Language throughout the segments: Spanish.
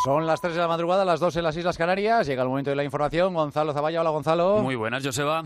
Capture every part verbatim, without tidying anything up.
Son las tres de la madrugada, las dos en las Islas Canarias. Llega el momento de la información. Gonzalo Zavalla. Hola, Gonzalo. Muy buenas, Joseba.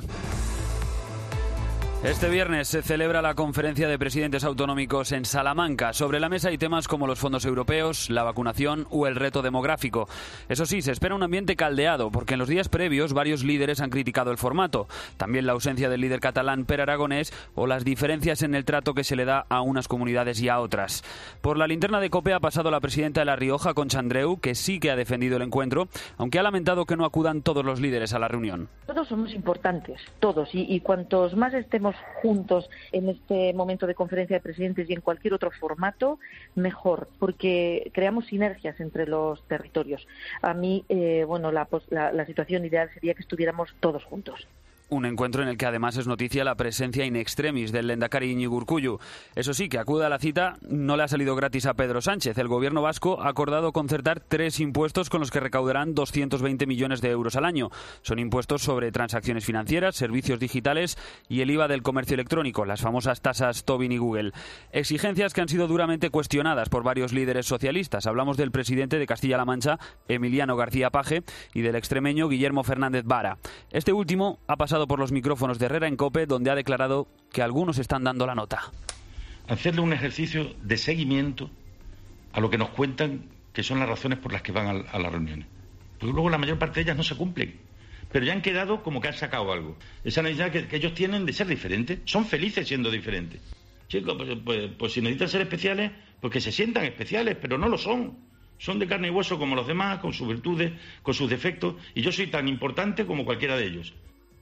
Este viernes se celebra la conferencia de presidentes autonómicos en Salamanca. Sobre la mesa hay temas como los fondos europeos, la vacunación o el reto demográfico. Eso sí, se espera un ambiente caldeado, porque en los días previos varios líderes han criticado el formato. También la ausencia del líder catalán Pere Aragonés o las diferencias en el trato que se le da a unas comunidades y a otras. Por la linterna de COPE ha pasado la presidenta de La Rioja, Concha Andreu, que sí que ha defendido el encuentro, aunque ha lamentado que no acudan todos los líderes a la reunión. Todos somos importantes, todos, y, y cuantos más estemos juntos en este momento de conferencia de presidentes y en cualquier otro formato, mejor, porque creamos sinergias entre los territorios. A mí, eh, bueno, la, la, la situación ideal sería que estuviéramos todos juntos. Un encuentro en el que además es noticia la presencia in extremis del lehendakari Iñigo Urkullu. Eso sí, que acuda a la cita no le ha salido gratis a Pedro Sánchez. El gobierno vasco ha acordado concertar tres impuestos con los que recaudarán doscientos veinte millones de euros al año. Son impuestos sobre transacciones financieras, servicios digitales y el I V A del comercio electrónico, las famosas tasas Tobin y Google. Exigencias que han sido duramente cuestionadas por varios líderes socialistas. Hablamos del presidente de Castilla-La Mancha, Emiliano García Paje, y del extremeño Guillermo Fernández Vara. Este último ha pasado por los micrófonos de Herrera en COPE, donde ha declarado que algunos están dando la nota. Hacerle un ejercicio de seguimiento a lo que nos cuentan que son las razones por las que van a, a las reuniones. Porque luego la mayor parte de ellas no se cumplen. Pero ya han quedado como que han sacado algo. Esa necesidad que, que ellos tienen de ser diferentes. Son felices siendo diferentes. Chicos, pues, pues, pues si necesitan ser especiales, pues que se sientan especiales, pero no lo son. Son de carne y hueso como los demás, con sus virtudes, con sus defectos. Y yo soy tan importante como cualquiera de ellos.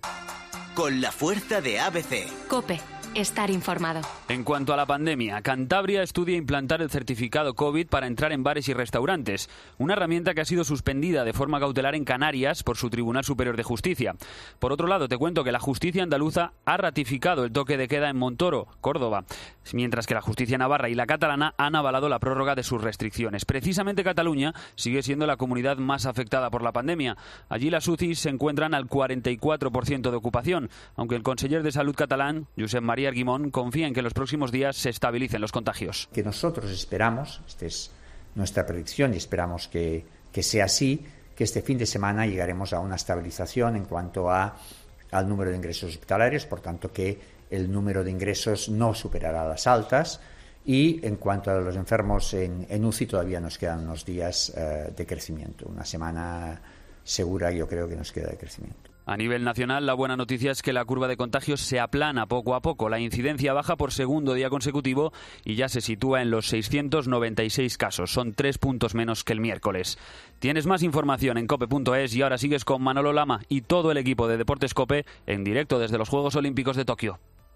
Con la fuerza de A B C. COPE. Estar informado. En cuanto a la pandemia, Cantabria estudia implantar el certificado COVID para entrar en bares y restaurantes, una herramienta que ha sido suspendida de forma cautelar en Canarias por su Tribunal Superior de Justicia. Por otro lado, te cuento que la justicia andaluza ha ratificado el toque de queda en Montoro, Córdoba, mientras que la justicia navarra y la catalana han avalado la prórroga de sus restricciones. Precisamente Cataluña sigue siendo la comunidad más afectada por la pandemia. Allí las U C I se encuentran al cuarenta y cuatro por ciento de ocupación, aunque el conseller de Salud catalán, Josep María Arguimon, confía en que en los próximos días se estabilicen los contagios. Que nosotros esperamos, esta es nuestra predicción y esperamos que, que sea así, que este fin de semana llegaremos a una estabilización en cuanto a, al número de ingresos hospitalarios, por tanto que el número de ingresos no superará las altas, y en cuanto a los enfermos en, en U C I todavía nos quedan unos días uh, de crecimiento, una semana segura yo creo que nos queda de crecimiento. A nivel nacional, la buena noticia es que la curva de contagios se aplana poco a poco. La incidencia baja por segundo día consecutivo y ya se sitúa en los seiscientos noventa y seis casos. Son tres puntos menos que el miércoles. Tienes más información en cope punto es y ahora sigues con Manolo Lama y todo el equipo de Deportes COPE en directo desde los Juegos Olímpicos de Tokio.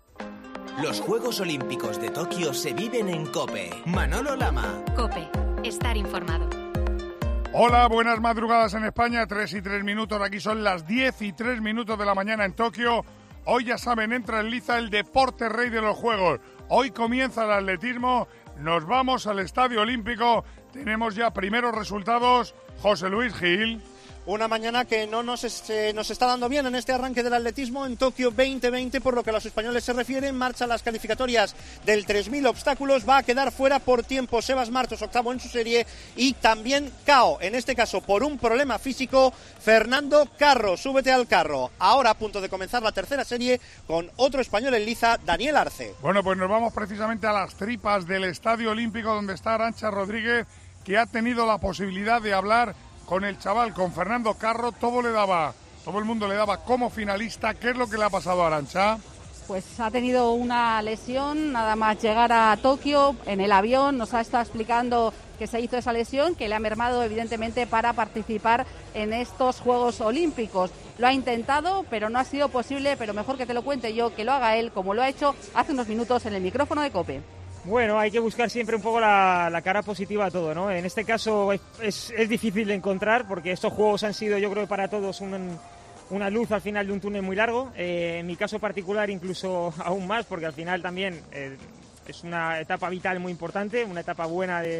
Los Juegos Olímpicos de Tokio se viven en COPE. Manolo Lama. COPE. Estar informado. Hola, buenas madrugadas en España, tres y tres minutos, aquí son las diez y tres minutos de la mañana en Tokio. Hoy ya saben, entra en liza el deporte rey de los Juegos. Hoy comienza el atletismo, nos vamos al Estadio Olímpico, tenemos ya primeros resultados. José Luis Gil. Una mañana que no nos, eh, nos está dando bien en este arranque del atletismo en Tokio veinte veinte, por lo que a los españoles se refiere. En marcha las calificatorias del tres mil obstáculos. Va a quedar fuera por tiempo Sebas Martos, octavo en su serie, y también K O, en este caso por un problema físico, Fernando Carro. Súbete al carro. Ahora a punto de comenzar la tercera serie con otro español en liza, Daniel Arce. Bueno, pues nos vamos precisamente a las tripas del Estadio Olímpico, donde está Arantxa Rodríguez, que ha tenido la posibilidad de hablar con el chaval, con Fernando Carro. Todo le daba, todo el mundo le daba como finalista. ¿Qué es lo que le ha pasado a Arantxa? Pues ha tenido una lesión, nada más llegar a Tokio, en el avión nos ha estado explicando que se hizo esa lesión, que le ha mermado evidentemente para participar en estos Juegos Olímpicos. Lo ha intentado, pero no ha sido posible, pero mejor que te lo cuente yo, que lo haga él, como lo ha hecho hace unos minutos en el micrófono de COPE. Bueno, hay que buscar siempre un poco la, la cara positiva a todo, ¿no? En este caso es, es, es difícil de encontrar, porque estos juegos han sido, yo creo, para todos un, una luz al final de un túnel muy largo. Eh, en mi caso particular incluso aún más, porque al final también eh, es una etapa vital muy importante, una etapa buena de,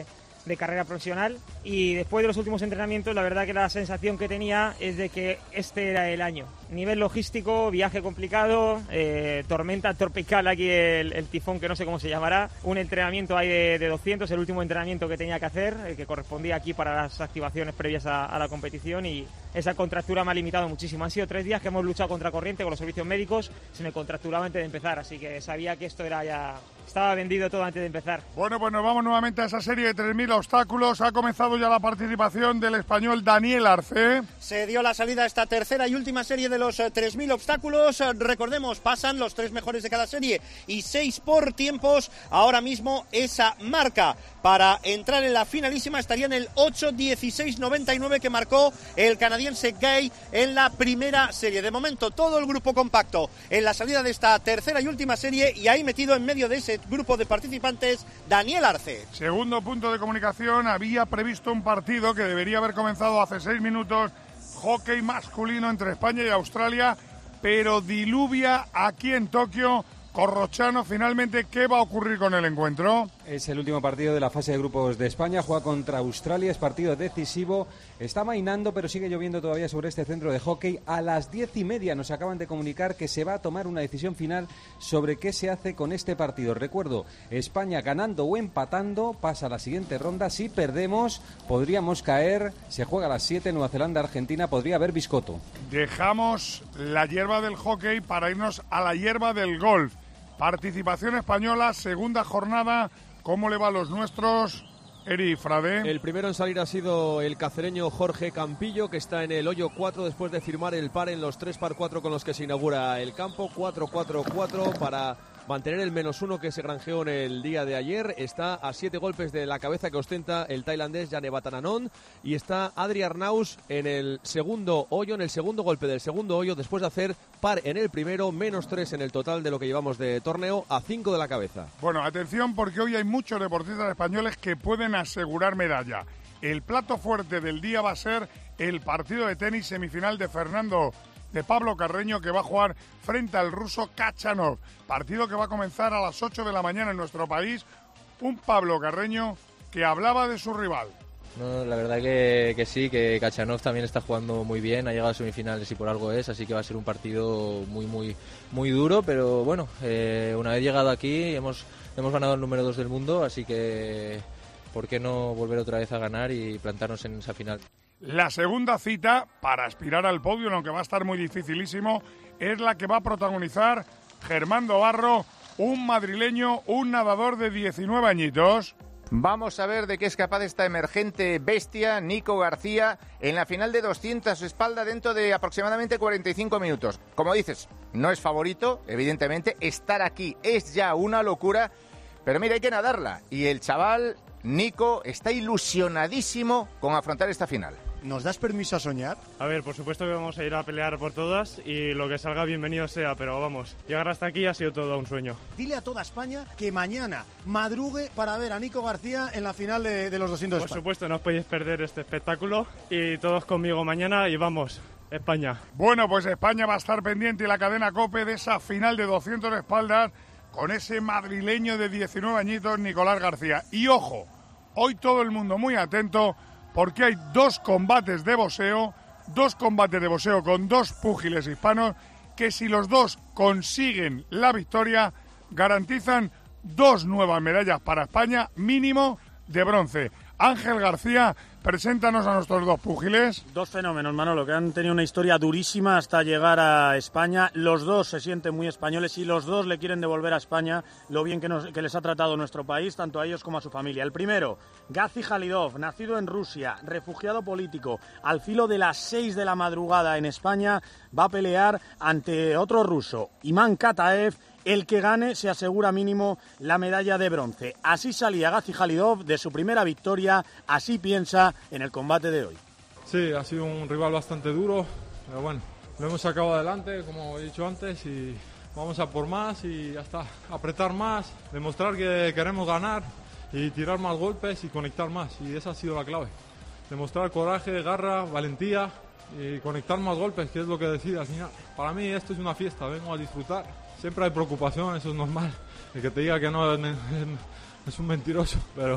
de carrera profesional, y después de los últimos entrenamientos la verdad que la sensación que tenía es de que este era el año. Nivel logístico, viaje complicado, eh, tormenta tropical aquí, el, el tifón que no sé cómo se llamará, un entrenamiento ahí de, de doscientos, el último entrenamiento que tenía que hacer, eh, que correspondía aquí para las activaciones previas a, a la competición, y esa contractura me ha limitado muchísimo. Han sido tres días que hemos luchado contra corriente con los servicios médicos, se me contracturaba antes de empezar, así que sabía que esto era ya... estaba vendido todo antes de empezar. Bueno, pues nos vamos nuevamente a esa serie de tres mil obstáculos. Ha comenzado ya la participación del español Daniel Arce. Se dio la salida a esta tercera y última serie de los tres mil obstáculos. Recordemos, pasan los tres mejores de cada serie y seis por tiempos. Ahora mismo esa marca para entrar en la finalísima estaría en el ocho dieciséis noventa y nueve que marcó el canadiense Gay en la primera serie. De momento todo el grupo compacto en la salida de esta tercera y última serie, y ahí metido en medio de ese grupo de participantes Daniel Arce. Segundo punto de comunicación, había previsto un partido que debería haber comenzado hace seis minutos, hockey masculino entre España y Australia, pero diluvia aquí en Tokio. Corrochano, finalmente, ¿qué va a ocurrir con el encuentro? Es el último partido de la fase de grupos de España, juega contra Australia, es partido decisivo, está mainando pero sigue lloviendo todavía sobre este centro de hockey. A las diez y media nos acaban de comunicar que se va a tomar una decisión final sobre qué se hace con este partido. Recuerdo, España ganando o empatando pasa a la siguiente ronda. Si perdemos podríamos caer, se juega a las siete, Nueva Zelanda, Argentina, podría haber biscoto. Dejamos la hierba del hockey para irnos a la hierba del golf. Participación española, segunda jornada. ¿Cómo le va a los nuestros? Eri Frade. El primero en salir ha sido el cacereño Jorge Campillo, que está en el hoyo cuatro después de firmar el par en los tres par cuatro con los que se inaugura el campo. cuatro cuatro cuatro para mantener el menos uno que se granjeó en el día de ayer. Está a siete golpes de la cabeza que ostenta el tailandés Jannevatananon, y está Adri Arnaus en el segundo hoyo, en el segundo golpe del segundo hoyo, después de hacer par en el primero, menos tres en el total de lo que llevamos de torneo, a cinco de la cabeza. Bueno, atención, porque hoy hay muchos deportistas españoles que pueden asegurar medalla. El plato fuerte del día va a ser el partido de tenis semifinal de Fernando de Pablo Carreño, que va a jugar frente al ruso Kachanov. Partido que va a comenzar a las ocho de la mañana en nuestro país. Un Pablo Carreño que hablaba de su rival. No, la verdad que, que sí, que Kachanov también está jugando muy bien, ha llegado a semifinales y por algo es, así que va a ser un partido muy muy muy duro, pero bueno, eh, una vez llegado aquí hemos, hemos ganado el número dos del mundo, así que ¿por qué no volver otra vez a ganar y plantarnos en esa final? La segunda cita para aspirar al podio, aunque va a estar muy dificilísimo, es la que va a protagonizar Germán Dobarro, un madrileño, un nadador de diecinueve añitos. Vamos a ver de qué es capaz esta emergente bestia, Nico García, en la final de doscientos espalda dentro de aproximadamente cuarenta y cinco minutos. Como dices, no es favorito, evidentemente, estar aquí es ya una locura, pero mira, hay que nadarla. Y el chaval, Nico, está ilusionadísimo con afrontar esta final. ¿Nos das permiso a soñar? A ver, por supuesto que vamos a ir a pelear por todas y lo que salga bienvenido sea, pero vamos, llegar hasta aquí ha sido todo un sueño. Dile a toda España que mañana madrugue para ver a Nico García en la final de, de los doscientos de Por España. supuesto, no os podéis perder este espectáculo y todos conmigo mañana y vamos, España. Bueno, pues España va a estar pendiente y la cadena COPE de esa final de doscientos de espaldas con ese madrileño de diecinueve añitos, Nicolás García. Y ojo, hoy todo el mundo muy atento, porque hay dos combates de boxeo, dos combates de boxeo con dos púgiles hispanos, que si los dos consiguen la victoria, garantizan dos nuevas medallas para España, mínimo de bronce. Ángel García, preséntanos a nuestros dos púgiles. Dos fenómenos, Manolo, que han tenido una historia durísima hasta llegar a España. Los dos se sienten muy españoles y los dos le quieren devolver a España lo bien que, nos, que les ha tratado nuestro país, tanto a ellos como a su familia. El primero, Gazi Khalidov, nacido en Rusia, refugiado político, al filo de las seis de la madrugada en España, va a pelear ante otro ruso, Imán Kataev. El que gane se asegura mínimo la medalla de bronce. Así salía Gazi Khalidov de su primera victoria, así piensa en el combate de hoy. Sí, ha sido un rival bastante duro, pero bueno, lo hemos sacado adelante, como he dicho antes, y vamos a por más y ya está, apretar más, demostrar que queremos ganar y tirar más golpes y conectar más, y esa ha sido la clave. Demostrar coraje, garra, valentía y conectar más golpes, que es lo que decide al final. Para mí esto es una fiesta, vengo a disfrutar. Siempre hay preocupación, eso es normal. El que te diga que no es un mentiroso, pero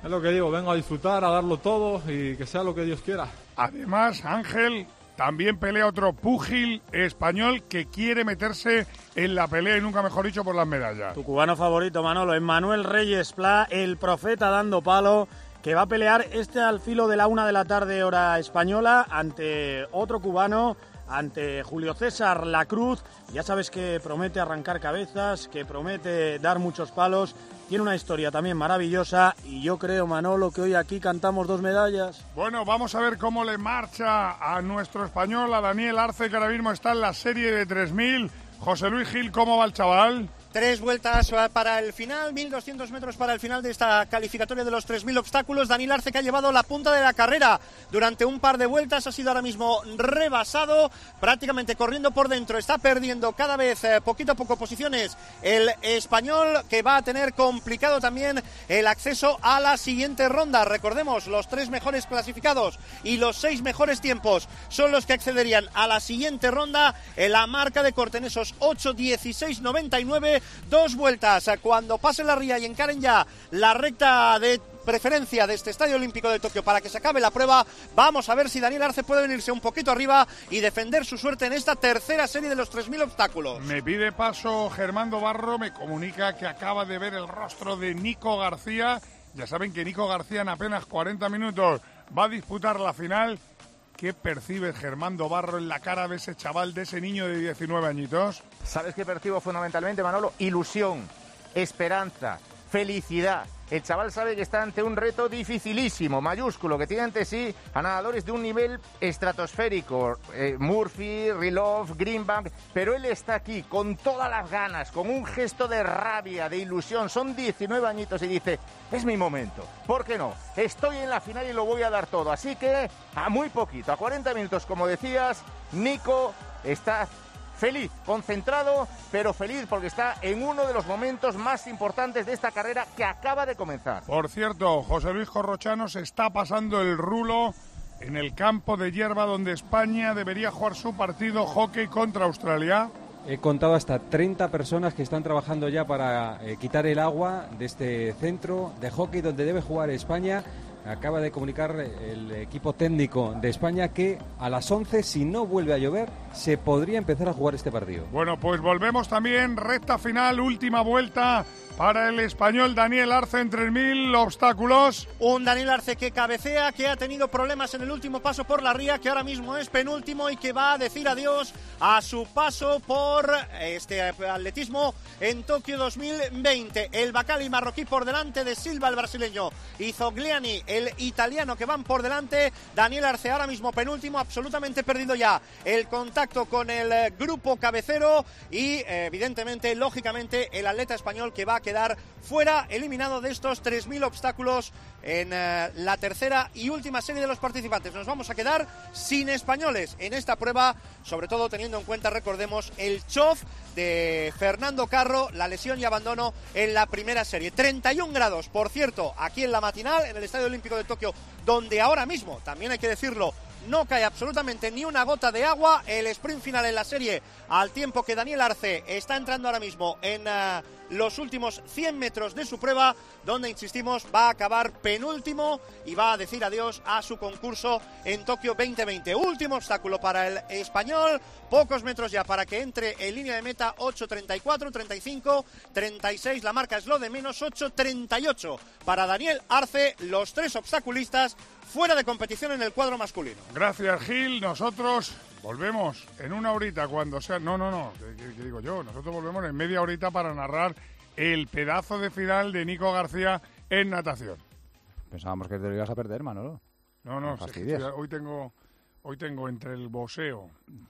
Es lo que digo, vengo a disfrutar, a darlo todo y que sea lo que Dios quiera. Además, Ángel, también pelea otro púgil español que quiere meterse en la pelea, y nunca mejor dicho, por las medallas. Tu cubano favorito, Manolo, Emmanuel Reyes Pla, el profeta dando palo, que va a pelear este al filo de la una de la tarde hora española ante otro cubano, ante Julio César Lacruz. Ya sabes que promete arrancar cabezas, que promete dar muchos palos. Tiene una historia también maravillosa y yo creo, Manolo, que hoy aquí cantamos dos medallas. Bueno, vamos a ver cómo le marcha a nuestro español, a Daniel Arce, que ahora mismo está en la serie de tres mil. José Luis Gil, ¿cómo va el chaval? Tres vueltas para el final, mil doscientos metros para el final de esta calificatoria de los tres mil obstáculos. Daniel Arce, que ha llevado la punta de la carrera durante un par de vueltas, ha sido ahora mismo rebasado, prácticamente corriendo por dentro. Está perdiendo cada vez eh, poquito a poco posiciones el español, que va a tener complicado también el acceso a la siguiente ronda. Recordemos, los tres mejores clasificados y los seis mejores tiempos son los que accederían a la siguiente ronda. En la marca de corte en esos ocho dieciséis noventa y nueve. Dos vueltas cuando pase la ría y encaren ya la recta de preferencia de este Estadio Olímpico de Tokio para que se acabe la prueba. Vamos a ver si Daniel Arce puede venirse un poquito arriba y defender su suerte en esta tercera serie de los tres mil obstáculos. Me pide paso Germando Barro, me comunica que acaba de ver el rostro de Nico García. Ya saben que Nico García en apenas cuarenta minutos va a disputar la final. ¿Qué percibe Germando Barro en la cara de ese chaval, de ese niño de diecinueve añitos? ¿Sabes qué percibo fundamentalmente, Manolo? Ilusión, esperanza, felicidad. El chaval sabe que está ante un reto dificilísimo, mayúsculo, que tiene ante sí a nadadores de un nivel estratosférico. Eh, Murphy, Rilov, Greenbank, pero él está aquí con todas las ganas, con un gesto de rabia, de ilusión. Son diecinueve añitos y dice, es mi momento, ¿por qué no? Estoy en la final y lo voy a dar todo. Así que a muy poquito, a cuarenta minutos, como decías, Nico está feliz, concentrado, pero feliz porque está en uno de los momentos más importantes de esta carrera que acaba de comenzar. Por cierto, José Luis Corrochano se está pasando el rulo en el campo de hierba donde España debería jugar su partido hockey contra Australia. He contado hasta treinta personas que están trabajando ya para eh, quitar el agua de este centro de hockey donde debe jugar España. Acaba de comunicar el equipo técnico de España que a las once, si no vuelve a llover, se podría empezar a jugar este partido. Bueno, pues volvemos también, recta final, última vuelta para el español Daniel Arce en tres mil obstáculos. Un Daniel Arce que cabecea, que ha tenido problemas en el último paso por la ría, que ahora mismo es penúltimo y que va a decir adiós a su paso por este atletismo en Tokio dos mil veinte. El Bacali marroquí por delante de Silva, el brasileño, y Zogliani, el italiano, que van por delante. Daniel Arce ahora mismo penúltimo, absolutamente perdido ya el contacto con el grupo cabecero y evidentemente, lógicamente, el atleta español que va a quedar fuera, eliminado de estos tres mil obstáculos en uh, la tercera y última serie de los participantes. Nos vamos a quedar sin españoles en esta prueba, sobre todo teniendo en cuenta, recordemos, el chof de Fernando Carro, la lesión y abandono en la primera serie. treinta y un grados, por cierto, aquí en la matinal, en el Estadio Olímpico de Tokio, donde ahora mismo, también hay que decirlo, no cae absolutamente ni una gota de agua. El sprint final en la serie, al tiempo que Daniel Arce está entrando ahora mismo en uh, los últimos cien metros de su prueba, donde, insistimos, va a acabar penúltimo y va a decir adiós a su concurso en Tokio veinte veinte. Último obstáculo para el español, pocos metros ya para que entre en línea de meta. Ocho treinta y cuatro, treinta y cinco, treinta y seis, la marca es lo de menos. Ocho treinta y ocho para Daniel Arce, los tres obstaculistas fuera de competición en el cuadro masculino. Gracias, Gil. Nosotros volvemos en una horita cuando sea... No, no, no, ¿qué, qué digo yo? Nosotros volvemos en media horita para narrar el pedazo de final de Nico García en natación. Pensábamos que te lo ibas a perder, Manolo. No, no, sí, sí, hoy tengo hoy tengo entre el boxeo,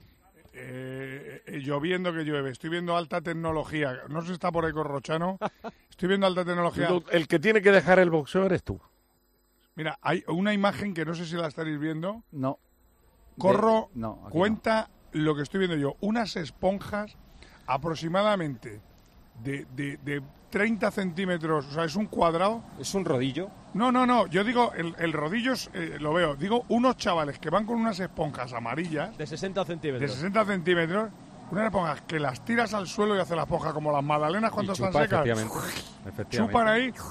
eh, eh, lloviendo que llueve, estoy viendo alta tecnología. No sé si está por ahí Corrochano. Estoy viendo alta tecnología. El que tiene que dejar el boxeo eres tú. Mira, hay una imagen que no sé si la estaréis viendo. No. Corro, de... no, cuenta no. Lo que estoy viendo yo. Unas esponjas aproximadamente de, de, de treinta centímetros. O sea, es un cuadrado. ¿Es un rodillo? No, no, no. Yo digo, el, el rodillo es, eh, lo veo. Digo, unos chavales que van con unas esponjas amarillas. De sesenta centímetros. De sesenta centímetros. Unas esponjas que las tiras al suelo y hacen la esponja como las magdalenas cuando y chupa, están secas. Efectivamente. Efectivamente. Chupan ahí.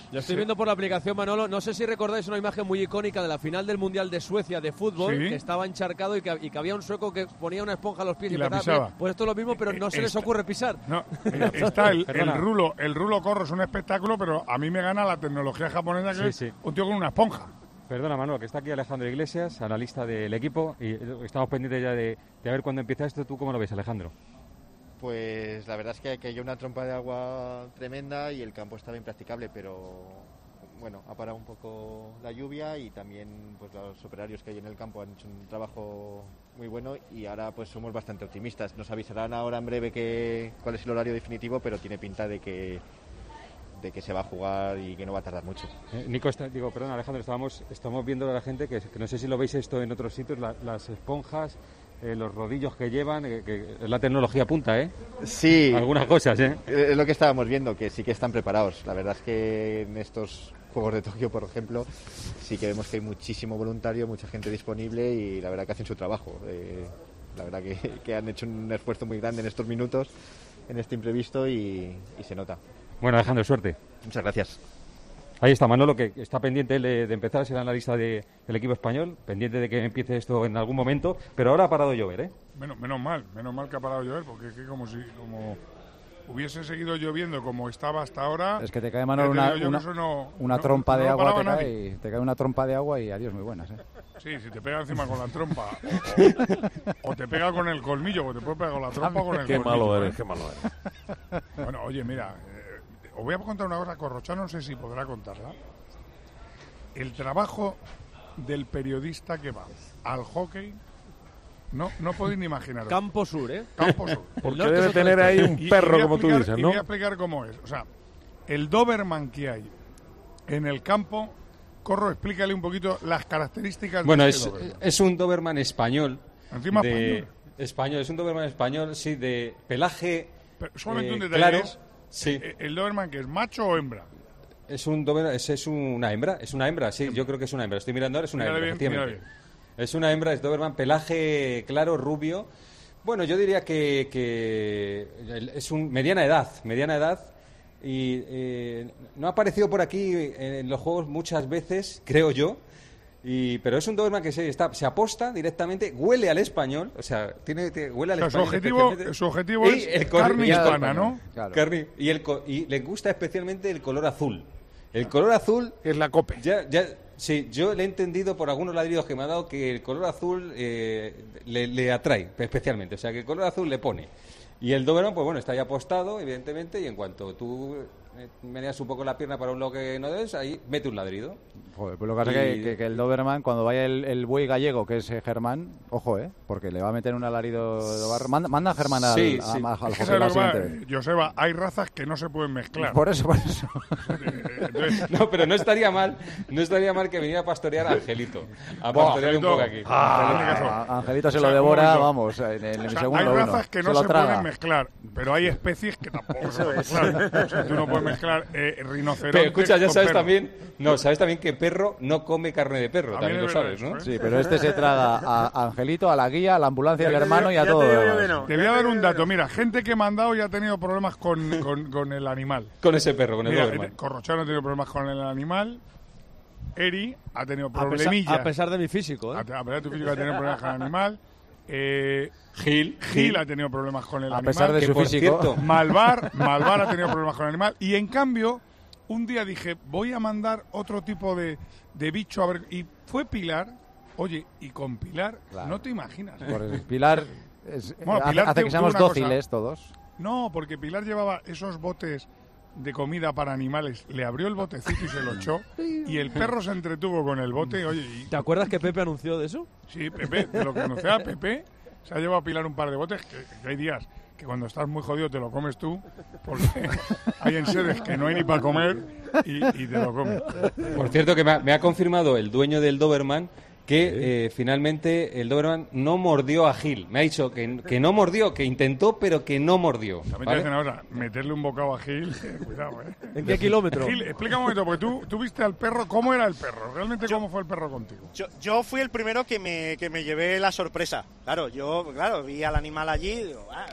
Lo estoy viendo por la aplicación, Manolo. No sé si recordáis una imagen muy icónica de la final del Mundial de Suecia de fútbol, ¿Sí? que estaba encharcado y que, y que había un sueco que ponía una esponja a los pies y, Y la empezaba a- pisaba. Pues esto es lo mismo, pero no se les ocurre pisar. No, eh, está el, el Perdona. rulo, el rulo corro es un espectáculo, pero a mí me gana la tecnología japonesa, que Sí, es sí. un tío con una esponja. Perdona, Manuel, que está aquí Alejandro Iglesias, analista del equipo, y estamos pendientes ya de, de ver cuándo empieza esto. ¿Tú cómo lo ves, Alejandro? Pues la verdad es que, que hay una trompa de agua tremenda y el campo estaba impracticable, pero bueno, ha parado un poco la lluvia y también pues los operarios que hay en el campo han hecho un trabajo muy bueno y ahora pues somos bastante optimistas. Nos avisarán ahora en breve que, cuál es el horario definitivo, pero tiene pinta de que de que se va a jugar y que no va a tardar mucho. Eh, Nico, está- digo, perdón, Alejandro, estábamos, estamos viendo a la gente que, que no sé si lo veis esto en otros sitios, la- las esponjas, eh, los rodillos que llevan, eh, que es la tecnología punta, ¿eh? Sí. Algunas cosas, ¿eh? Es lo que estábamos viendo, que sí que están preparados. La verdad es que en estos Juegos de Tokio, por ejemplo, sí que vemos que hay muchísimo voluntario, mucha gente disponible y la verdad que hacen su trabajo. Eh, la verdad que, que han hecho un esfuerzo muy grande en estos minutos, en este imprevisto y, y se nota. Bueno, Alejandro, suerte. Muchas gracias. Ahí está Manolo, que está pendiente él de, de empezar a ser analista de, del equipo español, pendiente de que empiece esto en algún momento, pero ahora ha parado de llover, ¿eh? Menos, menos mal, menos mal que ha parado de llover, porque es que como si como hubiese seguido lloviendo como estaba hasta ahora. Es que te cae, Manolo, ya te una, digo yo que una, eso no- una no- trompa no de lo agua, paraba te cae, nadie. y te cae una trompa de agua y adiós, muy buenas, ¿eh? Sí, si te pega encima con la trompa o, o te pega con el colmillo, porque te puede pegar con la trompa o con el Qué colmillo. malo eres, ¿eh? qué malo eres. Bueno, oye, mira, eh, os voy a contar una cosa, Corrochá no sé si podrá contarla. El trabajo del periodista que va al hockey, no, no podéis ni imaginaros. Campo Sur, ¿eh? Campo Sur. Porque debe tener ahí un Y- y perro, voy a como tú explicar- dices, y ¿no? voy a explicar cómo es. O sea, el Doberman que hay en el campo, Corro, explícale un poquito las características Bueno, de es, este Doberman. es un Doberman español. Encima de, español. español. Es un Doberman español, sí, de pelaje. Pero solamente eh, un detalle claro, es, sí. eh, ¿el Doberman que es macho o hembra? Es un Doberman, es, es una hembra, es una hembra, sí, yo creo que es una hembra. Estoy mirando ahora, es una Mírale hembra, bien, efectivamente. mírale Es una hembra, es Doberman, pelaje claro, rubio. Bueno, yo diría que, que es un mediana edad, mediana edad. Y eh, no ha aparecido por aquí en los juegos muchas veces, creo yo. Y, pero es un Doberman que se, está, se aposta directamente, huele al español, o sea, tiene, tiene- huele al O sea, su español. objetivo- especialmente. su objetivo Y es el color- carne y el- hispana, ¿no? Claro. Carne- y, el, co- y le gusta especialmente el color azul. El color azul... Es la cope. Ya, ya, sí, yo le he entendido por algunos ladridos que me ha dado que el color azul eh, le, le atrae especialmente. O sea, que el color azul le pone. Y el Doberman, pues bueno, está ya apostado, evidentemente, y en cuanto tú eh, meneas un poco la pierna para un lado que no debes, ahí mete un ladrido. Joder, pues lo que pasa es Y- que, que, que el Doberman, cuando vaya el, el buey gallego, que es eh, Germán, ojo, ¿eh? Porque le va a meter un alarido de barro. Manda, manda a Germán al, Sí, a- sí. a- al Es que hockey ¿sabes la lo que pasa? siguiente vez. Joseba, hay razas que no se pueden mezclar. Por eso, por eso. Entonces, No, pero no estaría mal, no estaría mal que viniera a pastorear a Angelito. A Buah, pastorear un Angelito. poco aquí. Ah, A- Angelito se O sea, lo un devora, momento. vamos, en el, o sea, segundo hay uno. razas que no se se, lo traga. pueden mezclar, pero hay especies que tampoco se pueden mezclar. O sea, tú no puedes mezclar eh, rinoceronte Pero escucha, ya con sabes perro. también, no, sabes también que perro no come carne de perro, También también, lo es verdad sabes, eso, ¿no? ¿eh? Sí, pero este se traga a a Angelito, a la guía, a la ambulancia del Ya te hermano digo- y a ya todo. te lo digo yo demás. que no. Te voy a dar un dato. Mira, gente que me han dado y ha tenido problemas con, con, con el animal. Con ese perro, con el Mira, Doberman. Corrochano ha tenido problemas con el animal. Eri ha tenido A pesar, problemillas. a pesar de mi físico, ¿eh? A, a pesar de tu físico ha tenido problemas con el animal. Eh, Gil, Gil ha tenido problemas con el A animal. pesar de que su por físico. cierto- Malvar, Malvar ha tenido problemas con el animal. Y en cambio, un día dije, voy a mandar otro tipo de, de bicho a ver. Y fue Pilar. Oye, y con Pilar, Claro. no te imaginas. Por el Pilar, es- Bueno, hace- Pilar hace tuvo que seamos una cosa. dóciles todos. No, porque Pilar llevaba esos botes de comida para animales, le abrió el botecito y se lo echó, y el perro se entretuvo con el bote, oye, y, ¿Te acuerdas que Pepe anunció de eso? sí, Pepe, de lo que anunciaba Pepe, se ha llevado a Pilar un par de botes, que, que hay días que cuando estás muy jodido te lo comes tú, porque hay enseres que no hay ni para comer y, y te lo comes. Por cierto, que me ha, me ha confirmado el dueño del Doberman que eh, finalmente el Doberman no mordió a Gil. Me ha dicho que, que no mordió, que intentó, pero que no mordió. También te ¿vale? dicen ahora, meterle un bocado a Gil, eh, cuidado, ¿eh? ¿En qué kilómetro? Gil, explica un momento, porque tú, tú viste al perro, ¿cómo era el perro? ¿Realmente cómo fue el perro contigo? Yo, yo fui el primero que me, que me llevé la sorpresa. Claro, yo claro vi al animal allí, digo, ah, no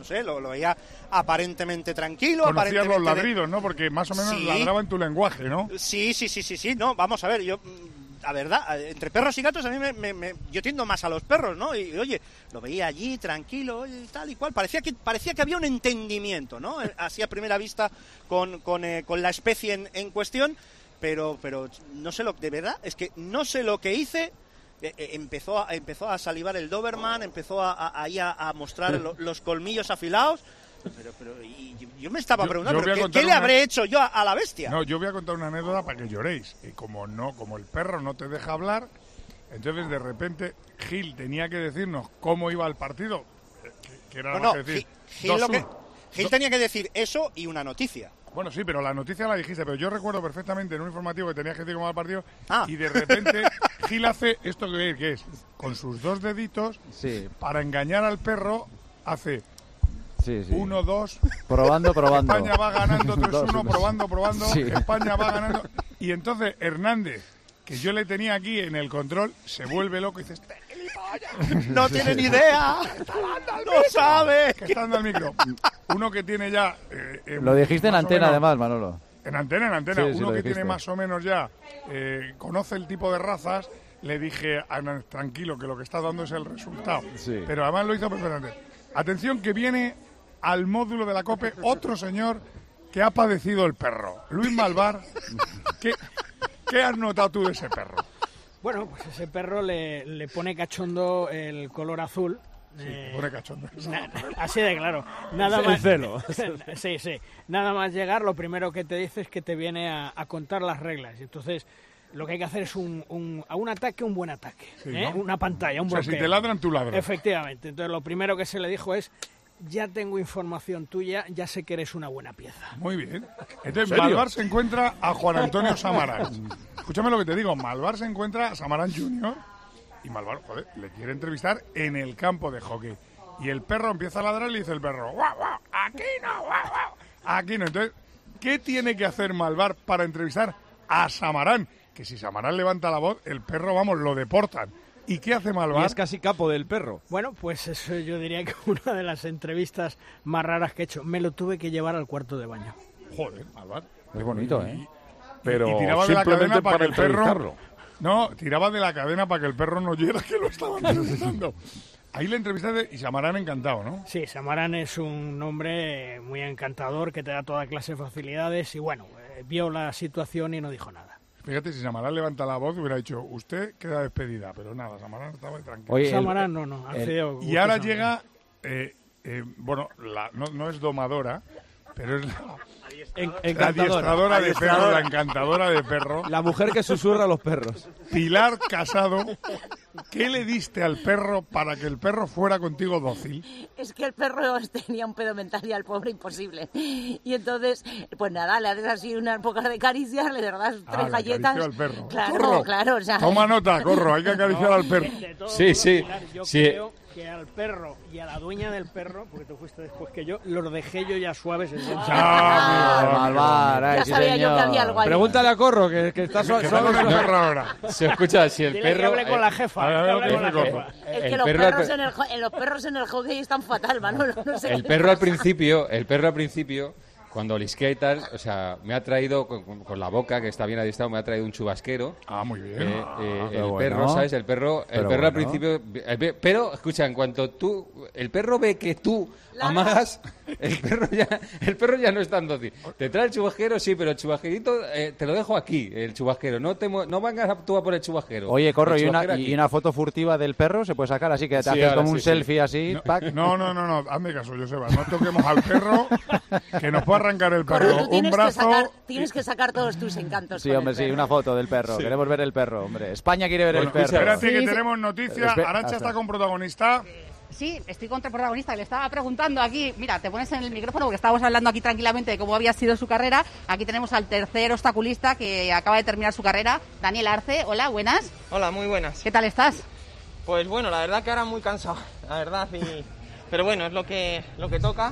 sé, lo, lo veía aparentemente tranquilo. Conocías aparentemente los ladridos, ¿no? Porque más o menos Sí. ladraba en tu lenguaje, ¿no? Sí, sí, sí, sí, sí, no, vamos a ver, yo... La verdad, entre perros y gatos a mí me, me, me- yo tiendo más a los perros, ¿no? Y, y, oye, lo veía allí tranquilo, oye, y tal y cual. Parecía que parecía que había un entendimiento, ¿no? Eh, Así a primera vista con, con, eh, con la especie en, en cuestión, pero pero no sé lo de verdad, es que no sé lo que hice. Eh, eh, empezó a, empezó a salivar el Doberman, empezó a, a, ahí a, a mostrar lo- los colmillos afilados. Pero, pero y yo, yo me estaba Yo- preguntando, yo voy a ¿pero ¿qué, contar qué le una- habré hecho yo a, a la bestia? No, yo voy a contar una anécdota para que lloréis. Y como no, como el perro no te deja hablar, entonces de repente Gil tenía que decirnos cómo iba el partido. eh, Que, que era No, nada no, más que decir. Gil, Gil lo que- dos uno. Gil Do- tenía que decir eso y una noticia. Bueno, sí, pero la noticia la dijiste, pero yo recuerdo perfectamente en un informativo que tenías que decir cómo va el partido Ah. y de repente Gil hace esto que, que es, con sus dos deditos, Sí, para engañar al perro, hace sí, sí. uno, dos, Probando, probando. España va ganando tres uno, Dos, probando, probando, Sí. España va ganando. Y entonces Hernández, que yo le tenía aquí en el control, se vuelve loco y dice, "Este gilipollas, No tiene ni idea. No sabe. que está dando al micro". Uno que tiene ya... eh, eh, Lo dijiste en más o antena, menos- además, Manolo. En antena, en antena. Sí, sí, Uno lo que dijiste. tiene más o menos ya, eh, conoce el tipo de razas, le dije, a Hernández, tranquilo, que lo que está dando es el resultado. Sí. Pero además lo hizo perfectamente. Atención que viene al módulo de la COPE otro señor que ha padecido el perro. Luis Malvar, ¿qué, qué has notado tú de ese perro? Bueno, pues ese perro le, le pone cachondo el color azul. Sí, Eh, te pone cachondo. na- así de claro. Nada El más, celo. sí, sí. Nada más llegar, lo primero que te dice es que te viene a, a contar las reglas. Y entonces, lo que hay que hacer es un, un, a un ataque, un buen ataque. Sí, ¿eh? ¿no? Una pantalla, un O sea, si bloqueo. te ladran, tú ladras. Efectivamente. Entonces, lo primero que se le dijo es, ya tengo información tuya, ya sé que eres una buena pieza. Muy bien. Entonces, ¿En serio? Malvar se encuentra a Juan Antonio Samarán. Escúchame lo que te digo. Malvar se encuentra a Samarán junior y Malvar, joder, le quiere entrevistar en el campo de hockey. Y el perro empieza a ladrar y le dice el perro, guau, guau, aquí no, guau, guau, aquí no. Entonces, ¿qué tiene que hacer Malvar para entrevistar a Samarán? Que si Samarán levanta la voz, el perro, vamos, lo deportan. ¿Y qué hace Malvar? Y es casi capo del perro. Bueno, pues eso yo diría que una de las entrevistas más raras que he hecho. Me lo tuve que llevar al cuarto de baño. Joder, Malvar. Es bonito, ¿eh? Pero y tiraba de la simplemente cadena para, para que el perro... entrevistarlo. No, tiraba de la cadena para que el perro no oyera que lo estaban entrevistando. Ahí le entrevistaste y Samarán encantado, ¿no? Sí, Samarán es un hombre muy encantador que te da toda clase de facilidades y bueno, eh, vio la situación y no dijo nada. Fíjate, si Samarán levanta la voz, hubiera dicho, usted queda despedida. Pero nada, Samarán estaba ahí tranquilo. Oye, el- Samarán no, no, el- accedió. Y ahora llega, eh, eh, bueno, la- no, no es domadora, pero es la, En- la encantadora. adiestradora de perros, Adiestradora. la encantadora de perros. La mujer que susurra a los perros. Pilar Casado, ¿qué le diste al perro para que el perro fuera contigo dócil? Es que el perro tenía un pedo mental y al pobre imposible. Y entonces, pues nada, le haces así unas pocas de caricias, le das Ah, tres le galletas. acarició al perro. Claro, Corro. claro. O sea, Toma nota, corro, hay que acariciar al perro. De todo Sí, modo, sí, Pilar, yo sí. creo que al perro y a la dueña del perro, porque tú fuiste después que yo, los dejé yo ya suaves. En el Ah, Malvar, ay, ya sí, sabía yo que señor. había algo ahí. Pregúntale a Corro, que, que está suave. Que está con el perro ahora. Se escucha, si el Dile que perro... hable con eh, la jefa. a ver, a ver que hable lo con que la dice jefa. Es que el los perro- perros, en el, jo- en los perros en el hockey están fatal, Manolo. No sé El qué perro al pasa. principio, el perro al principio, cuando lisquea y tal, o sea, me ha traído con, con la boca, que está bien adiestrado, me ha traído un chubasquero. Ah, muy bien. Eh, Ah, eh, qué el bueno. perro, ¿sabes? El perro, el Pero perro al bueno. principio, el pe- pero escucha, en cuanto tú, el perro ve que tú amagas, el perro ya, el perro ya no es tan dócil. Te trae el chubasquero, sí, pero el chubasquerito eh, te lo dejo aquí, el chubasquero. No te, mu- no vengas a- tú a por el chubasquero. Oye, Corro, El ¿y una, chubasquero aquí. y una foto furtiva del perro se puede sacar así que te Sí, haces ahora como un sí, sí. selfie así? pac? No, no, no, no, hazme caso, Joseba, no toquemos al perro, que nos puede arrancar el Corro, perro tú un tienes, que brazo. sacar, tienes que sacar todos tus encantos. Sí, con hombre, el sí, perro. una foto del perro. Queremos ver el perro, hombre. España quiere ver Bueno, el perro. espérate que Sí, sí. tenemos noticias. Espe- Arantxa hasta. está con protagonista. Sí, estoy contra el protagonista. Le estaba preguntando aquí, mira, te pones en el micrófono porque estábamos hablando aquí tranquilamente de cómo había sido su carrera. Aquí tenemos al tercer obstaculista que acaba de terminar su carrera, Daniel Arce. Hola, buenas. Hola, muy buenas. ¿Qué tal estás? Pues bueno, la verdad que ahora muy cansado, la verdad, y... pero bueno, es lo que, lo que toca.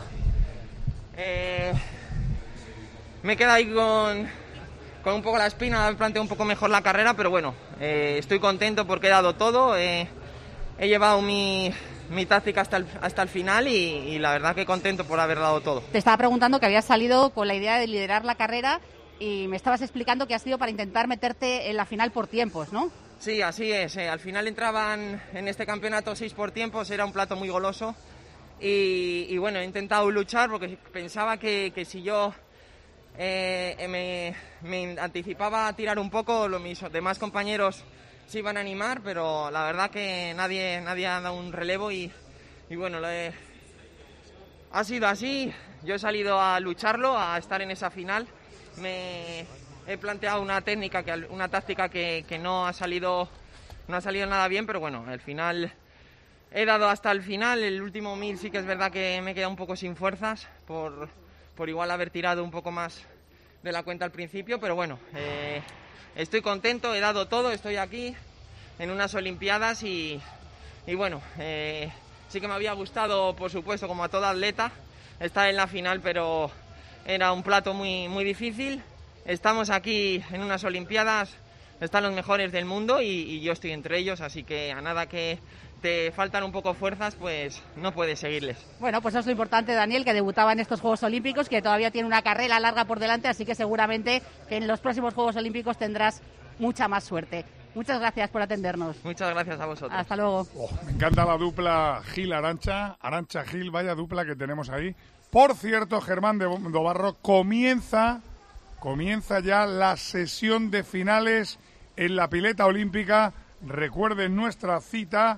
Eh, Me queda ahí con, con un poco la espina, he planteado un poco mejor la carrera, pero bueno, eh, estoy contento porque he dado todo. eh, he llevado mi, mi táctica hasta el, hasta el final y, y la verdad que contento por haber dado todo. Te estaba preguntando que habías salido con la idea de liderar la carrera y me estabas explicando que ha sido para intentar meterte en la final por tiempos, ¿no? Sí, así es. Eh. Al final entraban en este campeonato seis por tiempos, era un plato muy goloso y, y bueno, he intentado luchar porque pensaba que, que si yo eh, me, me anticipaba a tirar un poco, los, mis demás compañeros se iban a animar, pero la verdad que nadie, nadie ha dado un relevo y, y bueno, lo he, ha sido así. Yo he salido a lucharlo, a estar en esa final. Me he planteado una técnica, que, una táctica que, que no ha salido no ha salido nada bien, pero bueno, al final he dado hasta el final. El último mil sí que es verdad que me he quedado un poco sin fuerzas por, por igual haber tirado un poco más de la cuenta al principio, pero bueno, eh, estoy contento, he dado todo, estoy aquí en unas Olimpiadas y, y bueno, eh, sí que me había gustado, por supuesto, como a todo atleta, estar en la final, pero era un plato muy, muy difícil. Estamos aquí en unas Olimpiadas, están los mejores del mundo y, y yo estoy entre ellos, así que a nada que te faltan un poco fuerzas, pues no puedes seguirles. Bueno, pues eso es lo importante, Daniel, que debutaba en estos Juegos Olímpicos, que todavía tiene una carrera larga por delante, así que seguramente que en los próximos Juegos Olímpicos tendrás mucha más suerte. Muchas gracias por atendernos. Muchas gracias a vosotros. Hasta luego. Oh, me encanta la dupla Gil-Arancha. Arancha-Gil, vaya dupla que tenemos ahí. Por cierto, Germán de Dobarro, comienza, comienza ya la sesión de finales en la pileta olímpica. Recuerden nuestra cita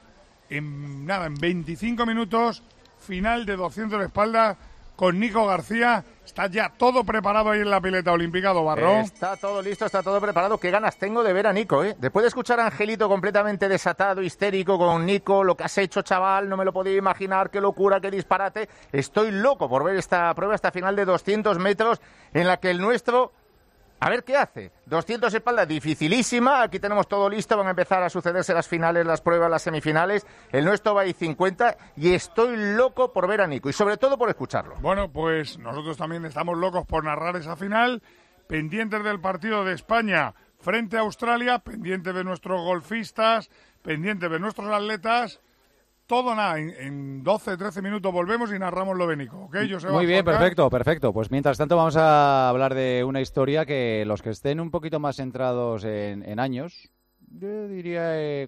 en nada, en veinticinco minutos, final de doscientos de espalda con Nico García. Está ya todo preparado ahí en la pileta olímpica, Dobarro. Está todo listo, está todo preparado. Qué ganas tengo de ver a Nico, ¿eh? Después de escuchar a Angelito completamente desatado, histérico con Nico, lo que has hecho, chaval, no me lo podía imaginar, qué locura, qué disparate. Estoy loco por ver esta prueba, esta final de doscientos metros en la que el nuestro... A ver qué hace. doscientos espalda, dificilísima. Aquí tenemos todo listo. Van a empezar a sucederse las finales, las pruebas, las semifinales. El nuestro va a ir cincuenta y estoy loco por ver a Nico y sobre todo por escucharlo. Bueno, pues nosotros también estamos locos por narrar esa final. Pendientes del partido de España frente a Australia, pendientes de nuestros golfistas, pendientes de nuestros atletas. Todo nada, en, en doce, trece minutos volvemos y narramos lo de Nico, ¿ok? Joseba Muy bien, Forcán. perfecto, perfecto. Pues mientras tanto vamos a hablar de una historia que los que estén un poquito más centrados en, en años, yo diría eh,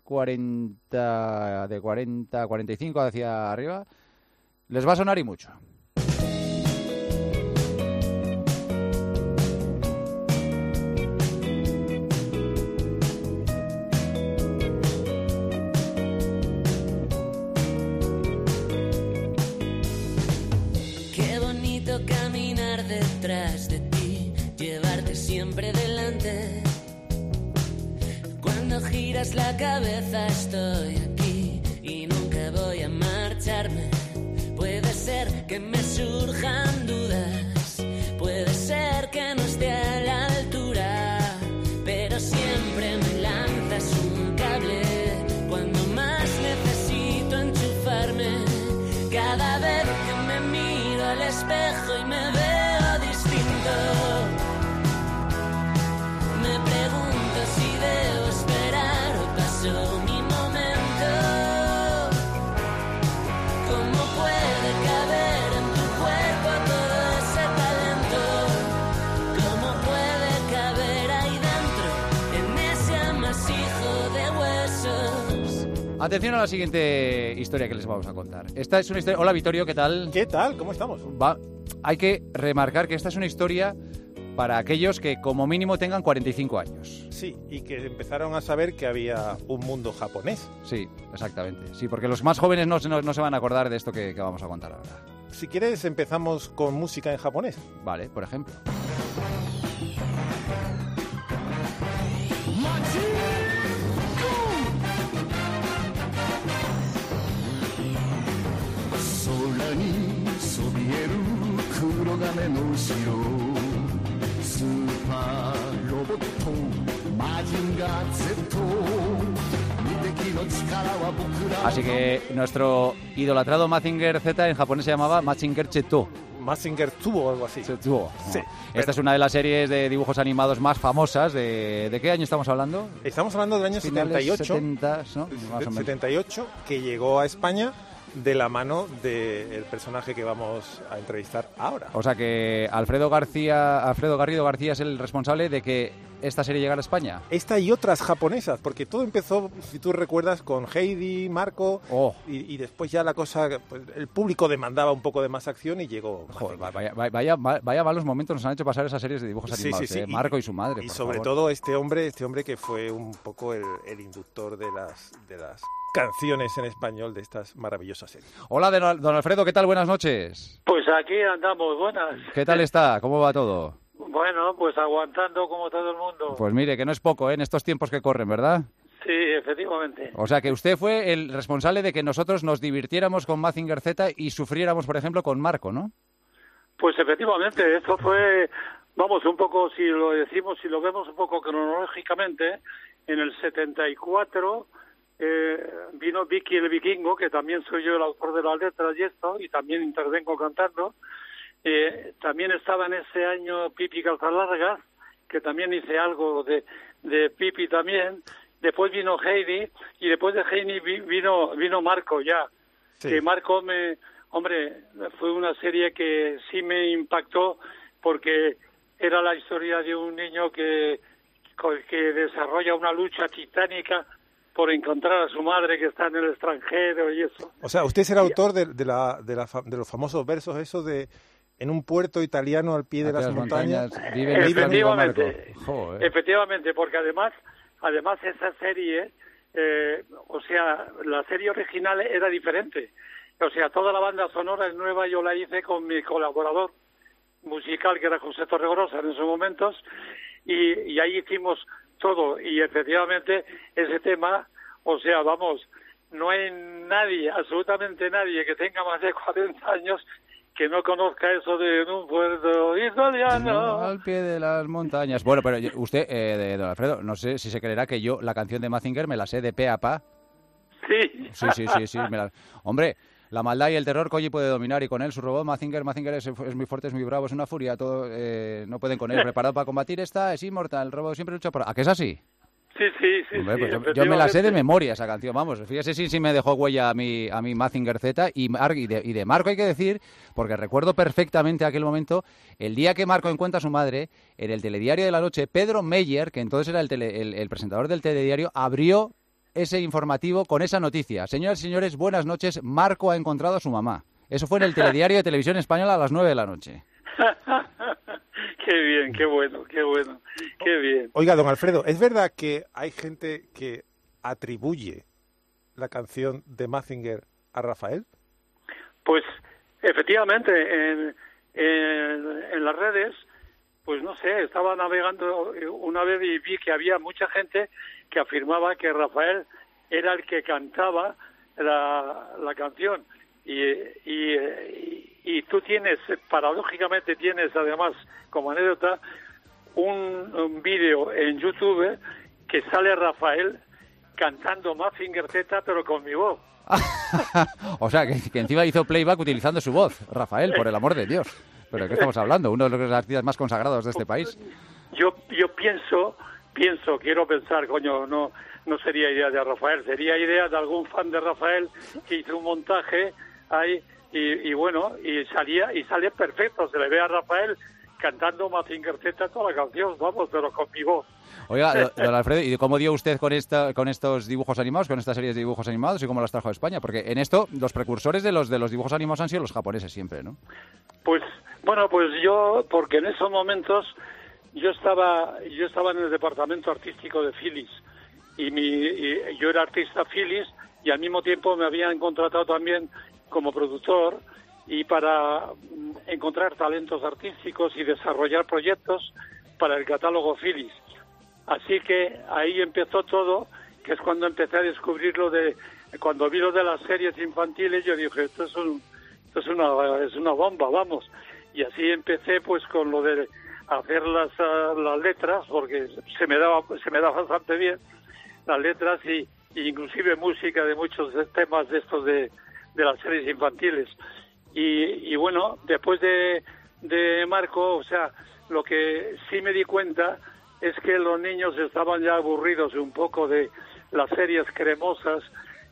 cuarenta, de cuarenta, cuarenta y cinco hacia arriba, les va a sonar y mucho. Caminar detrás de ti, llevarte siempre delante. Cuando giras la cabeza estoy aquí y nunca voy a marcharme. Puede ser que me surjan dudas, puede ser que no esté a la altura, pero siempre me lanzas un cable cuando más necesito enchufarme. Cada vez que me miro al espejo y me veo distinto, me pregunto si debo esperar o pasó mi momento. ¿Cómo puede caber en tu cuerpo todo ese talento? ¿Cómo puede caber ahí dentro, en ese amasijo de huesos? Atención a la siguiente historia que les vamos a contar. Esta es una historia... Hola, Vittorio, ¿qué tal? ¿Qué tal? ¿Cómo estamos? Va... Hay que remarcar que esta es una historia para aquellos que como mínimo tengan cuarenta y cinco años. Sí, y que empezaron a saber que había un mundo japonés. Sí, exactamente. Sí, porque los más jóvenes no, no, no se van a acordar de esto que, que vamos a contar ahora. Si quieres, empezamos con música en japonés. Vale, por ejemplo. Así que nuestro idolatrado Mazinger Z en japonés se llamaba Mazinger Z. Mazinger Tubo o algo así. Tubo. Sí. Esta es una de las series de dibujos animados más famosas. ¿De, de qué año estamos hablando? Estamos hablando del año Finales setenta y ocho. setenta, ¿no? Más o menos. setenta y ocho, que llegó a España de la mano del personaje que vamos a entrevistar ahora. O sea que Alfredo García, Alfredo Garrido García es el responsable de que esta serie llegara a España. Esta y otras japonesas, porque todo empezó, si tú recuerdas, con Heidi, Marco, oh. y, y después ya la cosa, pues, el público demandaba un poco de más acción y llegó. Joder, vaya, vaya, vaya, vaya malos momentos nos han hecho pasar esas series de dibujos sí, animados, sí, sí. ¿eh? Marco y, y su madre. Y por sobre favor. todo este hombre, este hombre que fue un poco el, el inductor de las, de las canciones en español de estas maravillosas series. Hola, don Alfredo, ¿qué tal? Buenas noches. Pues aquí andamos, buenas. ¿Qué tal está? ¿Cómo va todo? Bueno, pues aguantando como todo el mundo. Pues mire, que no es poco, ¿eh? En estos tiempos que corren, ¿verdad? Sí, efectivamente. O sea, que usted fue el responsable de que nosotros nos divirtiéramos con Mazinger Z y sufriéramos, por ejemplo, con Marco, ¿no? Pues efectivamente, esto fue, vamos, un poco, si lo decimos, si lo vemos un poco cronológicamente, en el setenta y cuatro eh, vino Vicky el Vikingo, que también soy yo el autor de las letras y esto, y también intervengo cantando. Eh, también estaba en ese año Pipi Calzalargas, que también hice algo de, de Pipi también. Después vino Heidi, y después de Heidi vino vino Marco ya. Sí. Que Marco me... Hombre, fue una serie que sí me impactó porque era la historia de un niño que, que desarrolla una lucha titánica por encontrar a su madre que está en el extranjero y eso. O sea, usted es el autor de, de, la, de, la, de los famosos versos esos de en un puerto italiano al pie de las, las montañas. montañas vive efectivamente, efectivamente, porque además, además esa serie, eh, o sea, la serie original era diferente. O sea, toda la banda sonora es nueva, yo la hice con mi colaborador musical, que era José Torregrosa en esos momentos, y, y ahí hicimos todo. Y efectivamente, ese tema, o sea, vamos, no hay nadie, absolutamente nadie, que tenga más de cuarenta años que no conozca eso de un puerto italiano. No, al pie de las montañas. Bueno, pero usted, eh, de, don Alfredo, no sé si se creerá que yo la canción de Mazinger me la sé de pe a pa. Sí. Sí, sí, sí, sí. Me la... Hombre... La maldad y el terror Koji puede dominar y con él su robot Mazinger, Mazinger es, es muy fuerte, es muy bravo, es una furia, todo, eh, no pueden con él. Preparado para combatir está, es inmortal, el robot siempre lucha por... ¿A qué es así? Sí, sí, sí. Hombre, sí pues yo, yo me la sé de memoria esa canción, vamos. Fíjese si, si me dejó huella a mi, a mi Mazinger Z y, y, de, y de Marco hay que decir, porque recuerdo perfectamente aquel momento, el día que Marco encuentra a su madre, en el telediario de la noche, Pedro Meyer, que entonces era el, tele, el, el presentador del telediario, abrió ese informativo con esa noticia. Señoras y señores, buenas noches, Marco ha encontrado a su mamá. Eso fue en el telediario de Televisión Española a las nueve de la noche. Qué bien, qué bueno, qué bueno, qué bien. Oiga, don Alfredo, ¿es verdad que hay gente que atribuye la canción de Mazinger a Rafael? Pues efectivamente, en, en, en las redes, pues no sé, estaba navegando una vez y vi que había mucha gente que afirmaba que Rafael era el que cantaba la, la canción. Y, y, y, y tú tienes, paradójicamente tienes además, como anécdota, un, un vídeo en YouTube que sale Rafael cantando Mazinger Z, pero con mi voz. O sea, que, que encima hizo playback utilizando su voz, Rafael, por el amor de Dios. ¿Pero de qué estamos hablando? Uno de los artistas más consagrados de este país. Yo yo pienso, pienso, quiero pensar, coño, no no sería idea de Rafael, sería idea de algún fan de Rafael que hizo un montaje ahí y, y bueno, y salía y sale perfecto, se le ve a Rafael cantando Mazinger Z toda la canción, vamos, pero con mi voz. Oiga, don Alfredo, ¿y cómo dio usted con esta, con estos dibujos animados, con estas series de dibujos animados y cómo las trajo a España? Porque en esto los precursores de los de los dibujos animados han sido los japoneses siempre, ¿no? Pues bueno, pues yo, porque en esos momentos yo estaba yo estaba en el departamento artístico de Philips y, mi, y yo era artista Philips y al mismo tiempo me habían contratado también como productor y para encontrar talentos artísticos y desarrollar proyectos para el catálogo Philips. Así que ahí empezó todo, que es cuando empecé a descubrir lo de, cuando vi lo de las series infantiles, yo dije, esto es un, esto es una, es una bomba, vamos. Y así empecé pues con lo de hacer las, uh, las letras, porque se me daba, se me daba bastante bien las letras y, y inclusive música de muchos temas de estos de, de las series infantiles. Y, y bueno, después de, de Marco, o sea, lo que sí me di cuenta es que los niños estaban ya aburridos un poco de las series cremosas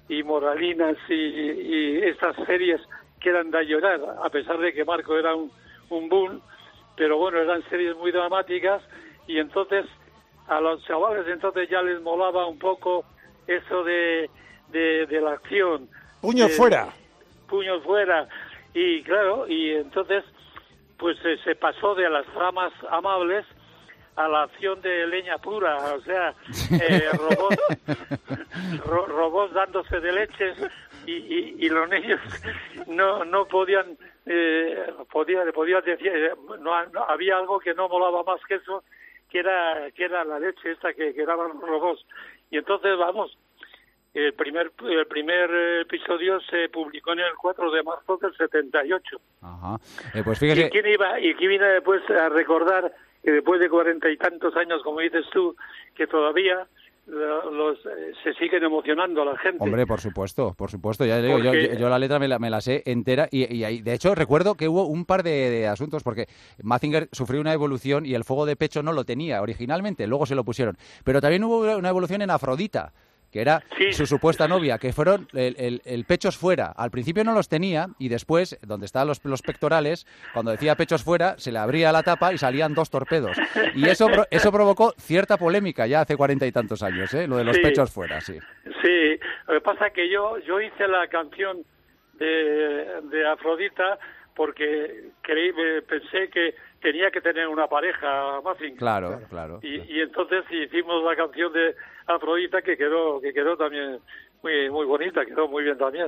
y Moralinas y, y estas series que eran de llorar, a pesar de que Marco era un, un boom, pero bueno, eran series muy dramáticas, y entonces a los chavales entonces ya les molaba un poco eso de, de, de la acción. Puños de, fuera. Puños fuera. Y claro, y entonces pues eh, se pasó de las ramas amables a la acción de leña pura, o sea, eh, robots, ro, robots dándose de leches, y, y, y los niños no no podían eh, podían podían decir, no, no había algo que no molaba más que eso, que era que era la leche esta que, que daban los robots. Y entonces vamos, el primer el primer episodio se publicó en el cuatro de marzo del setenta y ocho. Ajá. Eh, pues fíjese. ¿Y quién iba y quién vino después a recordar que después de cuarenta y tantos años, como dices tú, que todavía los, los eh, se siguen emocionando a la gente? Hombre, por supuesto, por supuesto. Ya le digo, Porque... yo, yo la letra me la, me la sé entera, y, y, y de hecho recuerdo que hubo un par de, de asuntos, porque Mazinger sufrió una evolución y el fuego de pecho no lo tenía originalmente, luego se lo pusieron. Pero también hubo una evolución en Afrodita, que era sí. su supuesta novia, que fueron el, el, el pechos fuera. Al principio no los tenía, y después, donde estaban los, los pectorales, cuando decía pechos fuera, se le abría la tapa y salían dos torpedos. Y eso eso provocó cierta polémica ya hace cuarenta y tantos años, ¿eh? Lo de los sí. pechos fuera, sí. Sí, lo que pasa es que yo, yo hice la canción de, de Afrodita porque creí, pensé que tenía que tener una pareja, Mazinger. Claro, claro. Y, y entonces hicimos la canción de Afrodita, que quedó que quedó también muy muy bonita, quedó muy bien también.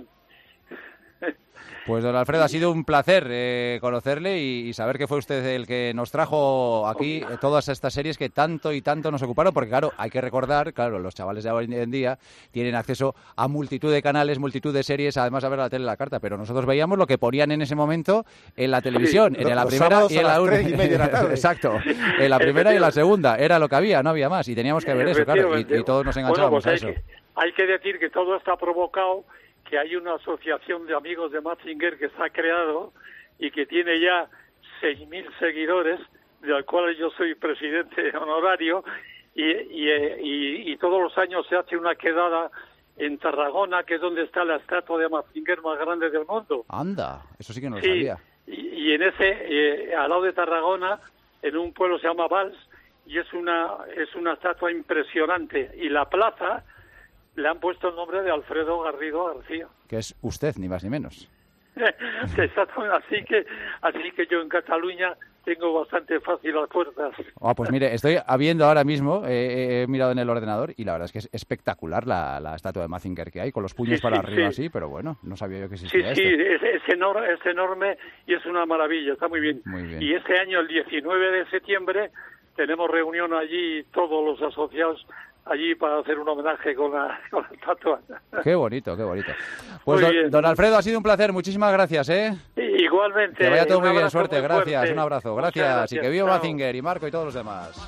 Pues don Alfredo, ha sido un placer eh, conocerle y, y saber que fue usted el que nos trajo aquí eh, todas estas series que tanto y tanto nos ocuparon, porque claro, hay que recordar, claro, los chavales de hoy en día tienen acceso a multitud de canales, multitud de series, además de ver la tele a la carta, pero nosotros veíamos lo que ponían en ese momento en la televisión, sí, en la primera y en la última. Exacto, en la primera y en la segunda, era lo que había, no había más, y teníamos que ver eso, claro, y, y todos nos enganchábamos bueno, pues a eso. Que, hay que decir que todo está provocado, que hay una asociación de amigos de Mazinger que se ha creado y que tiene ya seis mil seguidores, de los cuales yo soy presidente honorario, y, y, y, y todos los años se hace una quedada en Tarragona, que es donde está la estatua de Mazinger más grande del mundo. Anda, eso sí que no lo sí, sabía. Y, y en ese, eh, al lado de Tarragona, en un pueblo se llama Valls, y es una, es una estatua impresionante, y la plaza le han puesto el nombre de Alfredo Garrido García. Que es usted, ni más ni menos. Exactamente, así que, así que yo en Cataluña tengo bastante fácil las puertas. Ah, pues mire, estoy viendo ahora mismo, eh, he mirado en el ordenador, y la verdad es que es espectacular la, la estatua de Mazinger que hay, con los puños sí, para sí, arriba sí. así, pero bueno, no sabía yo que existía sí, esto. Sí, es, es, enorme, es enorme y es una maravilla, está muy bien. Muy bien. Y este año, el diecinueve de septiembre, tenemos reunión allí, todos los asociados allí para hacer un homenaje con la, con la estatua. Qué bonito, qué bonito. Pues don, don Alfredo, ha sido un placer, muchísimas gracias, ¿eh? Igualmente. Que vaya todo muy bien, abrazo suerte, muy gracias, fuerte. un abrazo, gracias. gracias. Y que viva Chao. Mazinger y Marco y todos los demás.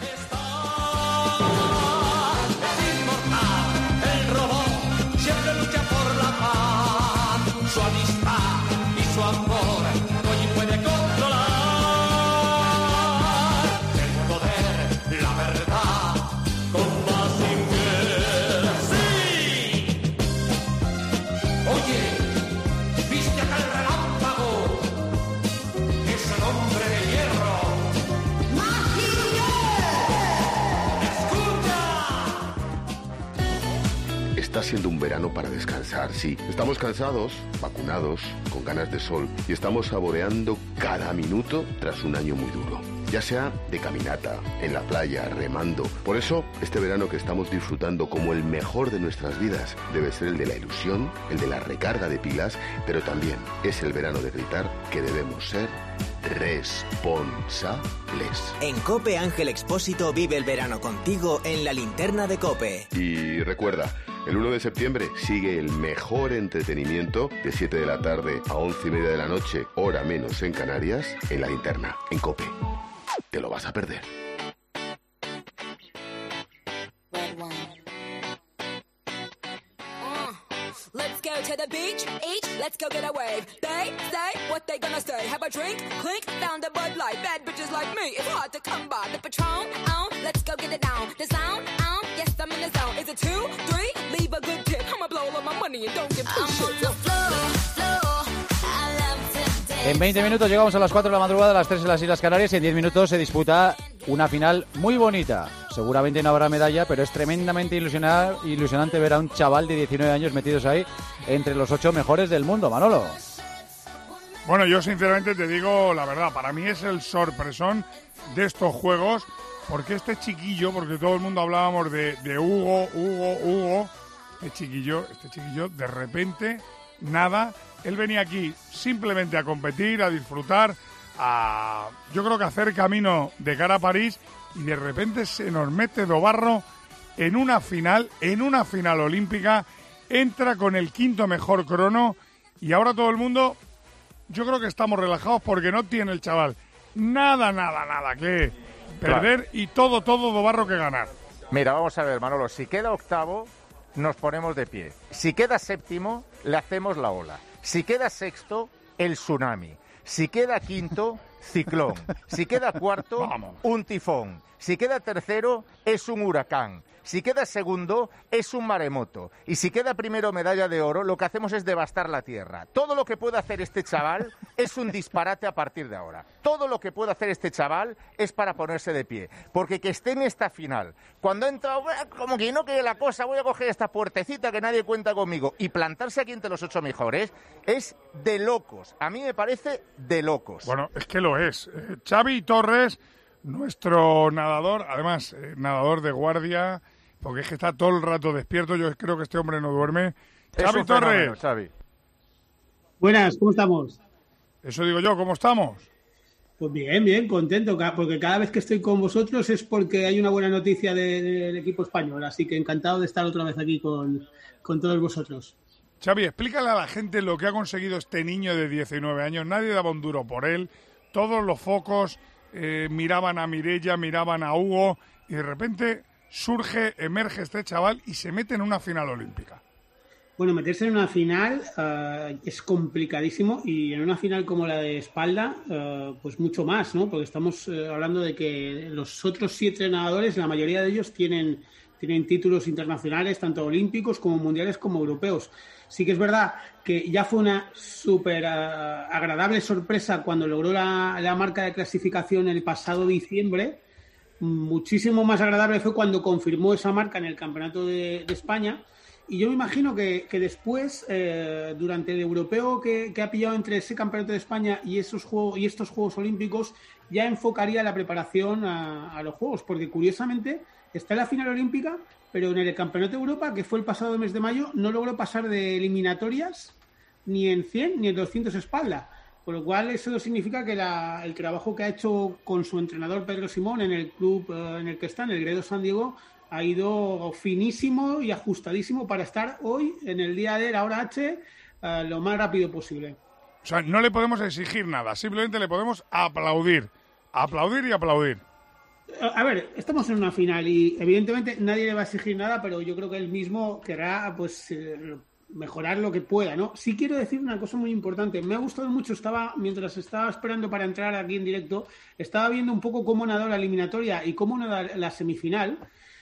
El robot siempre lucha por la paz, su amistad y su amor, hoy puede controlar el poder, la verdad, con Mazinger. ¡Sí! Oye, ¿viste acá el relámpago? Es el hombre de hierro. Está siendo un verano para descansar, sí. Estamos cansados, vacunados, con ganas de sol y estamos saboreando cada minuto tras un año muy duro. Ya sea de caminata, en la playa, remando. Por eso, este verano que estamos disfrutando como el mejor de nuestras vidas debe ser el de la ilusión, el de la recarga de pilas, pero también es el verano de gritar que debemos ser responsables. En COPE, Ángel Expósito vive el verano contigo en la linterna de COPE. Y recuerda, el uno de septiembre sigue el mejor entretenimiento de siete de la tarde a once y media de la noche, hora menos en Canarias, en la linterna, en COPE. Te lo vas a perder. Let's go to the beach, each, let's go get a wave. They say what they gonna say. Have a drink, clink, found a Bud Light. Bad bitches bitches like me, it's hard to come by. The Patron, oh, let's go get it down. The sound, oh, yes, I'm in the zone. Is it two, three? Leave a good tip. I'ma blow all my money and don't give two shits. En veinte minutos llegamos a las cuatro de la madrugada, a las tres en las Islas Canarias, y en diez minutos se disputa una final muy bonita. Seguramente no habrá medalla, pero es tremendamente ilusionar, ilusionante ver a un chaval de diecinueve años metidos ahí entre los ocho mejores del mundo. Manolo. Bueno, yo sinceramente te digo la verdad, para mí es el sorpresón de estos juegos, porque este chiquillo, porque todo el mundo hablábamos de, de Hugo, Hugo, Hugo, este chiquillo, este chiquillo, de repente, nada, él venía aquí simplemente a competir, a disfrutar, a, yo creo que a hacer camino de cara a París, y de repente se nos mete Dobarro en una final, en una final olímpica, entra con el quinto mejor crono, y ahora todo el mundo, yo creo que estamos relajados porque no tiene el chaval nada, nada, nada que perder, claro. Y todo, todo Dobarro que ganar. Mira, vamos a ver, Manolo, si queda octavo, nos ponemos de pie. Si queda séptimo, le hacemos la ola. Si queda sexto, el tsunami. Si queda quinto, ciclón. Si queda cuarto, Vamos. un tifón. Si queda tercero, es un huracán. Si queda segundo, es un maremoto. Y si queda primero medalla de oro, lo que hacemos es devastar la tierra. Todo lo que puede hacer este chaval es un disparate a partir de ahora. Todo lo que puede hacer este chaval es para ponerse de pie. Porque que esté en esta final, cuando entra, como que no quede la cosa, voy a coger esta puertecita que nadie cuenta conmigo, y plantarse aquí entre los ocho mejores, es de locos. A mí me parece de locos. Bueno, es que lo es. Eh, Xavi Torres, nuestro nadador, además, eh, nadador de guardia, porque es que está todo el rato despierto. Yo creo que este hombre no duerme. Es Xavi un Torres. fenómeno, Xavi. Buenas, ¿cómo estamos? Eso digo yo, ¿cómo estamos? Pues bien, bien, contento, porque cada vez que estoy con vosotros es porque hay una buena noticia de, de, del equipo español, así que encantado de estar otra vez aquí con, con todos vosotros. Xavi, explícale a la gente lo que ha conseguido este niño de diecinueve años. Nadie daba un duro por él. Todos los focos eh, miraban a Mireia, miraban a Hugo, y de repente surge, emerge este chaval y se mete en una final olímpica. Bueno, meterse en una final uh, es complicadísimo, y en una final como la de espalda, uh, pues mucho más, ¿no? Porque estamos uh, hablando de que los otros siete nadadores, la mayoría de ellos tienen, tienen títulos internacionales, tanto olímpicos como mundiales como europeos. Sí que es verdad que ya fue una súper uh, agradable sorpresa cuando logró la, la marca de clasificación el pasado diciembre. Muchísimo más agradable fue cuando confirmó esa marca en el Campeonato de, de España. Y yo me imagino que, que después, eh, durante el europeo que, que ha pillado entre ese Campeonato de España y, esos juegos, y estos Juegos Olímpicos, ya enfocaría la preparación a, a los Juegos, porque curiosamente está en la final olímpica, pero en el Campeonato de Europa, que fue el pasado mes de mayo, no logró pasar de eliminatorias ni en cien ni en doscientos espalda. Con lo cual eso significa que la, el trabajo que ha hecho con su entrenador Pedro Simón en el club uh, en el que está, en el Gredo San Diego, ha ido finísimo y ajustadísimo para estar hoy, en el día de la hora H, uh, lo más rápido posible. O sea, no le podemos exigir nada, simplemente le podemos aplaudir, aplaudir y aplaudir. A ver, estamos en una final y evidentemente nadie le va a exigir nada, pero yo creo que él mismo querrá pues eh, mejorar lo que pueda, ¿no? Sí quiero decir una cosa muy importante. Me ha gustado mucho, estaba mientras estaba esperando para entrar aquí en directo, estaba viendo un poco cómo nadó la eliminatoria y cómo nadó la semifinal.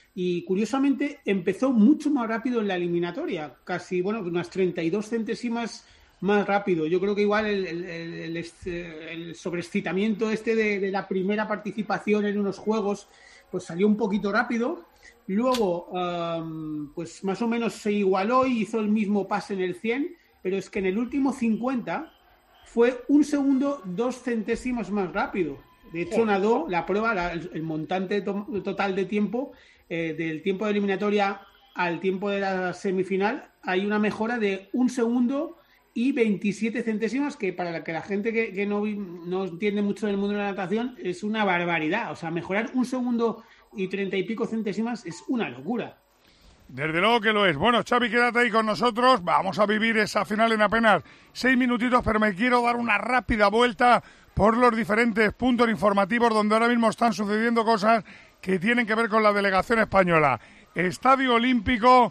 Y curiosamente empezó mucho más rápido en la eliminatoria, casi, bueno, unas treinta y dos centésimas más rápido. Yo creo que igual el, el, el, el, el sobreexcitamiento este de, de la primera participación en unos juegos, pues salió un poquito rápido. Luego, um, pues más o menos se igualó y hizo el mismo pase en el cien, pero es que en el último cincuenta fue un segundo, dos centésimas más rápido. De hecho, nadó la prueba, la, el, el montante to- total de tiempo, eh, del tiempo de eliminatoria al tiempo de la semifinal, hay una mejora de un segundo y veintisiete centésimas, que para la que la gente que, que no, no entiende mucho del mundo de la natación es una barbaridad. O sea, mejorar un segundo y treinta y pico centésimas es una locura. Desde luego que lo es. Bueno, Xavi, quédate ahí con nosotros. Vamos a vivir esa final en apenas seis minutitos, pero me quiero dar una rápida vuelta por los diferentes puntos informativos donde ahora mismo están sucediendo cosas que tienen que ver con la delegación española. Estadio Olímpico,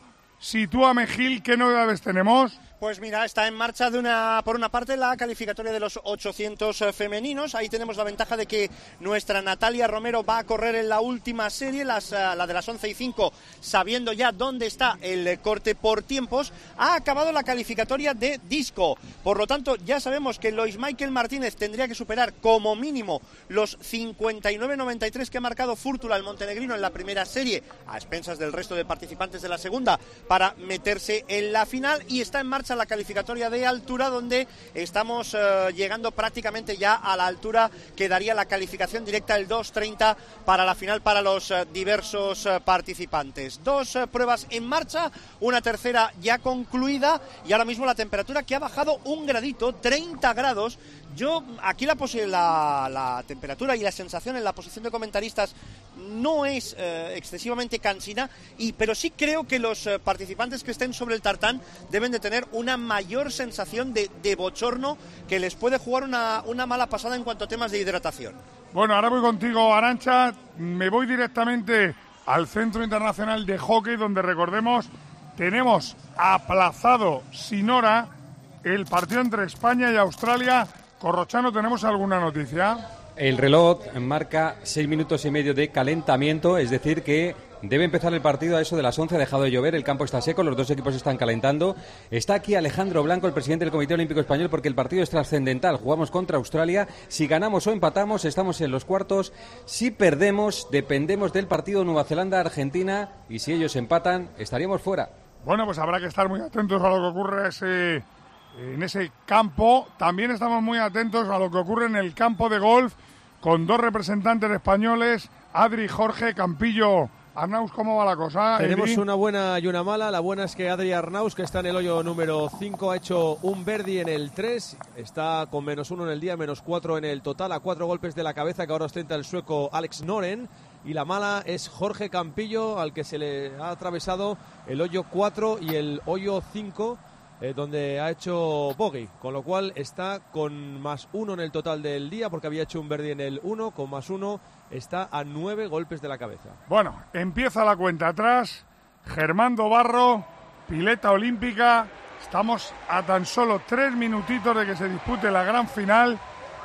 Sitúame, Gil, ¿qué novedades tenemos? Pues mira, está en marcha de una, por una parte la calificatoria de los ochocientos femeninos. Ahí tenemos la ventaja de que nuestra Natalia Romero va a correr en la última serie, las, la de las once y cinco, sabiendo ya dónde está el corte por tiempos. Ha acabado la calificatoria de disco. Por lo tanto, ya sabemos que Lois Michael Martínez tendría que superar como mínimo los cincuenta y nueve noventa y tres que ha marcado Furtula, el montenegrino, en la primera serie, a expensas del resto de participantes de la segunda, para meterse en la final. Y está en marcha la calificatoria de altura, donde estamos uh, llegando prácticamente ya a la altura que daría la calificación directa el dos treinta para la final para los uh, diversos uh, participantes. Dos uh, pruebas en marcha, una tercera ya concluida, y ahora mismo la temperatura que ha bajado un gradito, treinta grados. Yo, aquí la, la, la temperatura y la sensación en la posición de comentaristas no es eh, excesivamente cansina, y, pero sí creo que los eh, participantes que estén sobre el tartán deben de tener una mayor sensación de, de bochorno, que les puede jugar una, una mala pasada en cuanto a temas de hidratación. Bueno, ahora voy contigo, Arantxa. Me voy directamente al Centro Internacional de Hockey, donde, recordemos, tenemos aplazado sin hora el partido entre España y Australia. Corrochano, ¿tenemos alguna noticia? El reloj marca seis minutos y medio de calentamiento, es decir que debe empezar el partido a eso de las once. Ha dejado de llover, el campo está seco, los dos equipos están calentando. Está aquí Alejandro Blanco, el presidente del Comité Olímpico Español, porque el partido es trascendental. Jugamos contra Australia. Si ganamos o empatamos, estamos en los cuartos. Si perdemos, dependemos del partido Nueva Zelanda-Argentina, y si ellos empatan, estaríamos fuera. Bueno, pues habrá que estar muy atentos a lo que ocurre ese... en ese campo. También estamos muy atentos a lo que ocurre en el campo de golf, con dos representantes españoles, Adri, Jorge, Campillo. Arnaus, ¿cómo va la cosa? Tenemos Edri? una buena y una mala. La buena es que Adri Arnaus, que está en el hoyo número cinco, ha hecho un birdie en el tres, está con menos uno en el día, menos cuatro en el total, a cuatro golpes de la cabeza, que ahora ostenta el sueco Alex Noren. Y la mala es Jorge Campillo, al que se le ha atravesado el hoyo cuatro y el hoyo cinco, Eh, donde ha hecho bogey, con lo cual está con más uno en el total del día, porque había hecho un birdie en el uno, con más uno está a nueve golpes de la cabeza. Bueno, empieza la cuenta atrás. Germando Barro, pileta olímpica. Estamos a tan solo tres minutitos de que se dispute la gran final.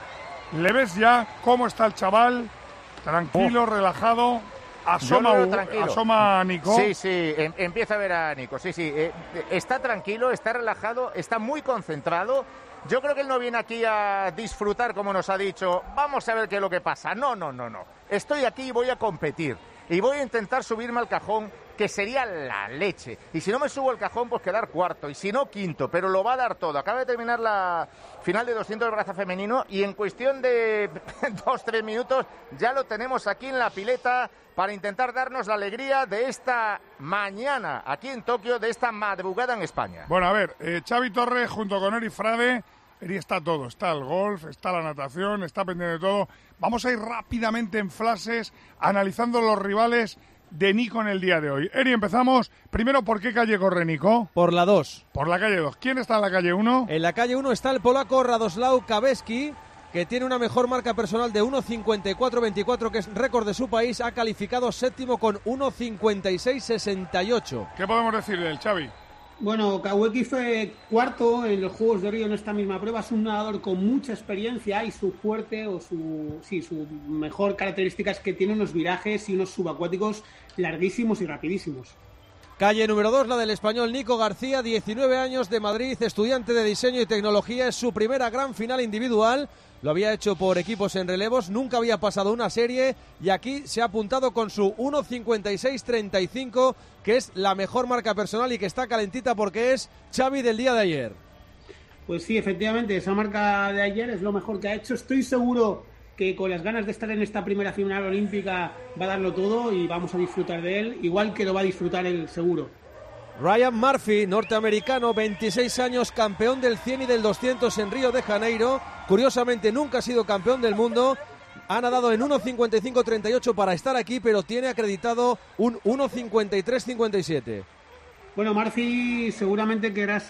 ¿Le ves ya cómo está el chaval? Tranquilo, oh. relajado. Asoma, asoma a Nico. Sí, sí, em, empieza a ver a Nico. Sí, sí, eh, está tranquilo, está relajado, está muy concentrado. Yo creo que él no viene aquí a disfrutar, como nos ha dicho. Vamos a ver qué es lo que pasa. No, no, no, no. Estoy aquí y voy a competir. Y voy a intentar subirme al cajón, que sería la leche. Y si no me subo al cajón, pues quedar cuarto. Y si no, quinto. Pero lo va a dar todo. Acaba de terminar la final de doscientos braza femenino y en cuestión de dos, tres minutos ya lo tenemos aquí en la pileta para intentar darnos la alegría de esta mañana aquí en Tokio, de esta madrugada en España. Bueno, a ver, eh, Xavi Torres junto con Eri Frade. Eri, está todo, está el golf, está la natación, está pendiente de todo. Vamos a ir rápidamente en flashes analizando los rivales de Nico en el día de hoy. Eri, empezamos. Primero, ¿por qué calle corre Nico? Por la dos. Por la calle dos. ¿Quién está en la calle uno? En la calle uno está el polaco Radoslaw Kabeski, que tiene una mejor marca personal de uno cincuenta y cuatro veinticuatro, que es récord de su país. Ha calificado séptimo con uno cincuenta y seis sesenta y ocho. ¿Qué podemos decir de él, Xavi? Bueno, Kaweki fue cuarto en los Juegos de Río en esta misma prueba. Es un nadador con mucha experiencia y su fuerte o su sí su mejor característica es que tiene unos virajes y unos subacuáticos larguísimos y rapidísimos. Calle número dos, la del español Nico García, diecinueve años, de Madrid, estudiante de diseño y tecnología. Es su primera gran final individual. Lo había hecho por equipos en relevos, nunca había pasado una serie y aquí se ha apuntado con su uno cincuenta y seis treinta y cinco, que es la mejor marca personal y que está calentita porque es Xavi del día de ayer. Pues sí, efectivamente, esa marca de ayer es lo mejor que ha hecho. Estoy seguro que con las ganas de estar en esta primera final olímpica va a darlo todo y vamos a disfrutar de él, igual que lo va a disfrutar él seguro. Ryan Murphy, norteamericano, veintiséis años, campeón del cien y del doscientos en Río de Janeiro. Curiosamente nunca ha sido campeón del mundo. Ha nadado en uno cincuenta y cinco treinta y ocho para estar aquí, pero tiene acreditado un uno cincuenta y tres cincuenta y siete. Bueno, Murphy seguramente querrá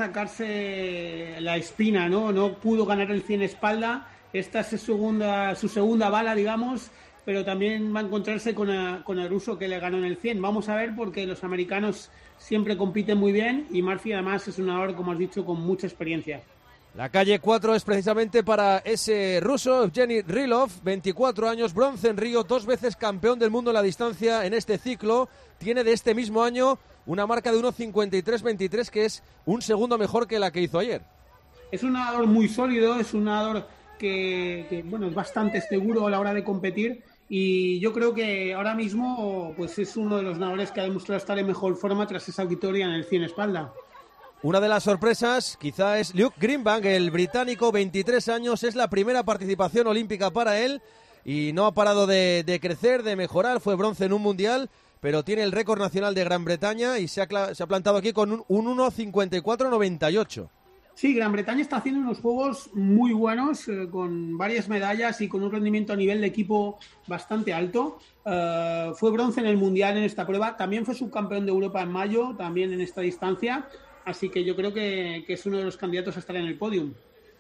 sacarse la espina, ¿no? No pudo ganar el cien espalda. Esta es su segunda, su segunda bala, digamos. pero también va a encontrarse con, a, con el ruso que le ganó en el cien. Vamos a ver, porque los americanos siempre compiten muy bien y Murphy además es un nadador, como has dicho, con mucha experiencia. La calle cuatro es precisamente para ese ruso, Evgeny Rylov, veinticuatro años, bronce en Río, dos veces campeón del mundo en la distancia en este ciclo. Tiene de este mismo año una marca de uno cincuenta y tres veintitrés, que es un segundo mejor que la que hizo ayer. Es un nadador muy sólido, es un nadador que, que bueno, es bastante seguro a la hora de competir, y yo creo que ahora mismo pues es uno de los nadadores que ha demostrado estar en mejor forma tras esa victoria en el cien espalda. Una de las sorpresas quizá es Luke Greenbank, el británico, veintitrés años, es la primera participación olímpica para él y no ha parado de, de crecer, de mejorar. Fue bronce en un mundial, pero tiene el récord nacional de Gran Bretaña y se ha, se ha plantado aquí con un, un uno cincuenta y cuatro noventa y ocho. Sí, Gran Bretaña está haciendo unos juegos muy buenos, eh, con varias medallas y con un rendimiento a nivel de equipo bastante alto. Uh, fue bronce en el Mundial en esta prueba, también fue subcampeón de Europa en mayo, también en esta distancia, así que yo creo que, que es uno de los candidatos a estar en el podium.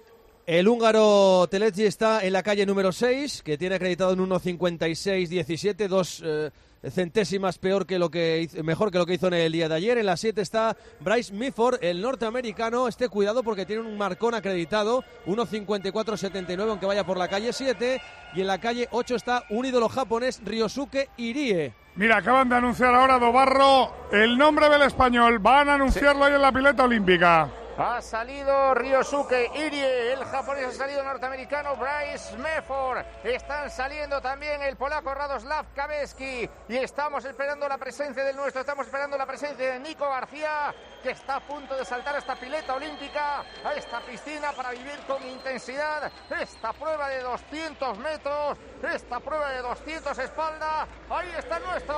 El húngaro Telezi está en la calle número seis, que tiene acreditado un uno cincuenta y seis diecisiete, dos eh, centésimas peor que lo que hizo, mejor que lo que hizo en el día de ayer. En la siete está Bryce Mifford, el norteamericano. Esté cuidado porque tiene un marcón acreditado, uno cincuenta y cuatro setenta y nueve, aunque vaya por la calle siete. Y en la calle ocho está un ídolo japonés, Ryosuke Irie. Mira, acaban de anunciar ahora, Dobarro, el nombre del español. Van a anunciarlo ahí en la pileta olímpica. Ha salido Ryosuke Irie, el japonés, ha salido norteamericano Bryce Mifford. Están saliendo también el polaco Radoslav Kabeski. Y estamos esperando la presencia del nuestro, estamos esperando la presencia de Nico García, que está a punto de saltar a esta pileta olímpica, a esta piscina, para vivir con intensidad esta prueba de doscientos metros, esta prueba de doscientos espalda. Ahí está el nuestro.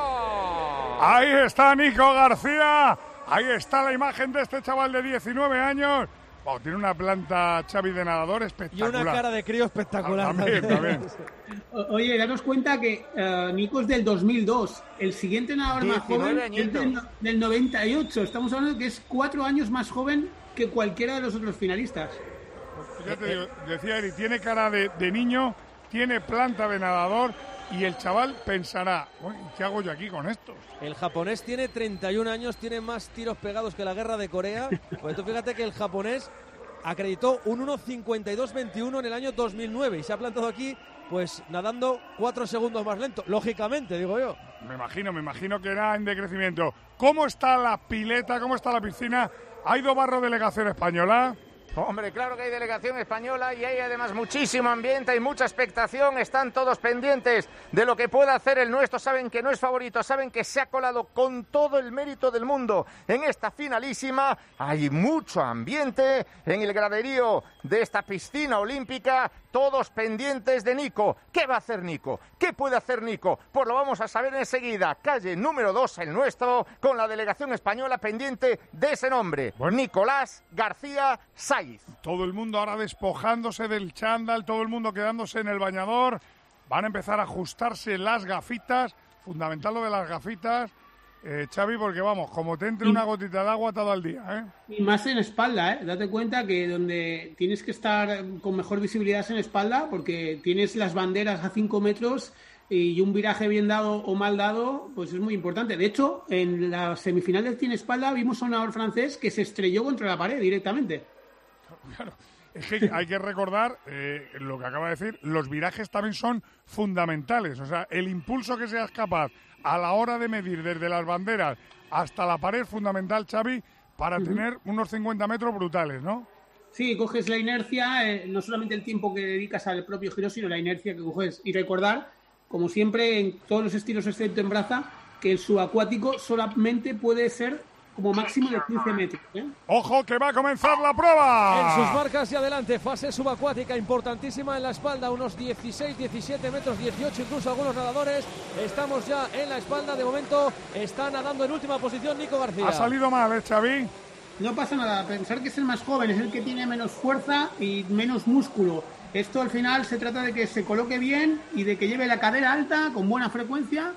Ahí está Nico García. Ahí está la imagen de este chaval de diecinueve años. Oh, tiene una planta, Xavi, de nadador espectacular. Y una cara de crío espectacular. También, también. Oye, daros cuenta que uh, Nico es del dos mil dos. El siguiente nadador más joven es del, del noventa y ocho. Estamos hablando de que es cuatro años más joven que cualquiera de los otros finalistas. Fíjate, digo, decía Eri, tiene cara de, de niño, tiene planta de nadador. Y el chaval pensará, ¿qué hago yo aquí con esto? El japonés tiene treinta y un años, tiene más tiros pegados que la guerra de Corea. Pues tú fíjate que el japonés acreditó un uno cincuenta y dos veintiuno en el año dos mil nueve y se ha plantado aquí, pues nadando cuatro segundos más lento, lógicamente, digo yo. Me imagino, me imagino que era en decrecimiento. ¿Cómo está la pileta? ¿Cómo está la piscina? ¿Ha ido Barro, delegación española? Hombre, claro que hay delegación española y hay además muchísimo ambiente, hay mucha expectación, están todos pendientes de lo que pueda hacer el nuestro, saben que no es favorito, saben que se ha colado con todo el mérito del mundo en esta finalísima. Hay mucho ambiente en el graderío de esta piscina olímpica, todos pendientes de Nico. ¿Qué va a hacer Nico? ¿Qué puede hacer Nico? Pues lo vamos a saber enseguida. Calle número dos, el nuestro, con la delegación española pendiente de ese nombre, bueno. Nicolás García Saiz. Todo el mundo ahora despojándose del chándal, todo el mundo quedándose en el bañador. Van a empezar a ajustarse las gafitas, fundamental lo de las gafitas, eh, Xavi, porque vamos, como te entre una gotita de agua todo el día, ¿eh? Y más en espalda, ¿eh? Date cuenta que donde tienes que estar con mejor visibilidad es en espalda, porque tienes las banderas a cinco metros y un viraje bien dado o mal dado, pues es muy importante. De hecho, en la semifinal del cien espalda vimos a un nadador francés que se estrelló contra la pared directamente. Claro, es que hay que recordar eh, lo que acaba de decir, los virajes también son fundamentales, o sea, el impulso que seas capaz a la hora de medir desde las banderas hasta la pared es fundamental, Xavi, para uh-huh. tener unos cincuenta metros brutales, ¿no? Sí, coges la inercia, eh, no solamente el tiempo que dedicas al propio giro, sino la inercia que coges. Y recordar, como siempre, en todos los estilos excepto en braza, que el subacuático solamente puede ser como máximo de quince metros, ¿eh? ¡Ojo que va a comenzar la prueba! En sus marcas y adelante, fase subacuática importantísima en la espalda, unos dieciséis, diecisiete metros, dieciocho incluso algunos nadadores. Estamos ya en la espalda, de momento está nadando en última posición Nico García. Ha salido mal, ¿eh, Xavi? No pasa nada, pensar que es el más joven, es el que tiene menos fuerza y menos músculo. Esto al final se trata de que se coloque bien y de que lleve la cadera alta, con buena frecuencia,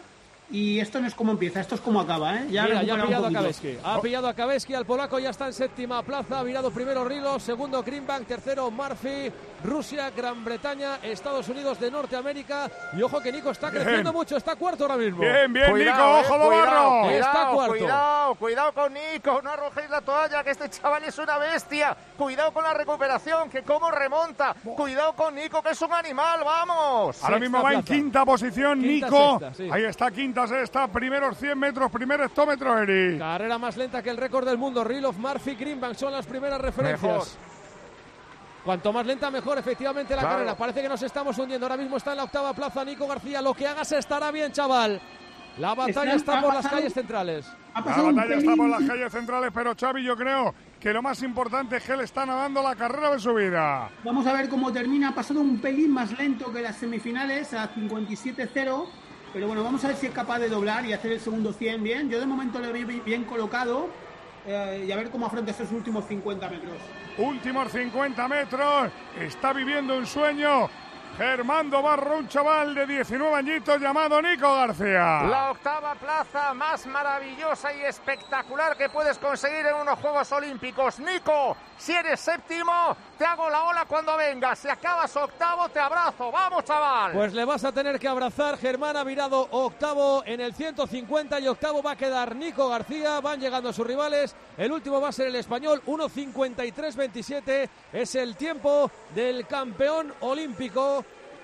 y esto no es como empieza, esto es como acaba, ¿eh? Ya, Mira, ya ha pillado a poquito. Kabeski. Ha pillado a Kabeski, al polaco ya está en séptima plaza. Ha virado primero Rilo, segundo Greenbank, tercero Murphy, Rusia, Gran Bretaña, Estados Unidos de Norteamérica. Y ojo que Nico está Bien. creciendo mucho, está cuarto ahora mismo. Bien, bien, Cuidado, Nico, ojo, eh, Dobarro. cuidado, Está cuidado, cuarto. cuidado, cuidado con Nico, no arrojéis la toalla, que este chaval es una bestia. Cuidado con la recuperación, que cómo remonta. Cuidado con Nico, que es un animal, vamos. Ahora mismo va en quinta posición Quinta, Nico. sexta, sí. Ahí está, quinta, sexta, primeros cien metros, primer hectómetro, Eri. Carrera más lenta que el récord del mundo. Rilov, Murphy, Greenbank son las primeras referencias. Mejor. Cuanto más lenta, mejor efectivamente la Claro. carrera. Parece que nos estamos hundiendo. Ahora mismo está en la octava plaza Nico García. Lo que hagas estará bien, chaval. La batalla Están- está ha por las pasado- calles centrales. Ha La pasado un batalla está pelín- por las calles centrales, pero Xavi, yo creo que lo más importante es que él está nadando la carrera de su vida. Vamos a ver cómo termina. Ha pasado un pelín más lento que las semifinales, a cincuenta y siete cero. Pero bueno, vamos a ver si es capaz de doblar y hacer el segundo cien bien. Yo de momento le veo bien colocado eh, y a ver cómo afronta esos últimos cincuenta metros. Últimos cincuenta metros, está viviendo un sueño. Germán Dobarro, un chaval de diecinueve añitos llamado Nico García. La octava plaza más maravillosa y espectacular que puedes conseguir en unos Juegos Olímpicos. Nico, si eres séptimo, te hago la ola cuando vengas. Si acabas octavo, te abrazo. ¡Vamos, chaval! Pues le vas a tener que abrazar. Germán ha virado octavo en el ciento cincuenta y octavo va a quedar Nico García. Van llegando sus rivales. El último va a ser el español. uno cincuenta y tres veintisiete es el tiempo del campeón olímpico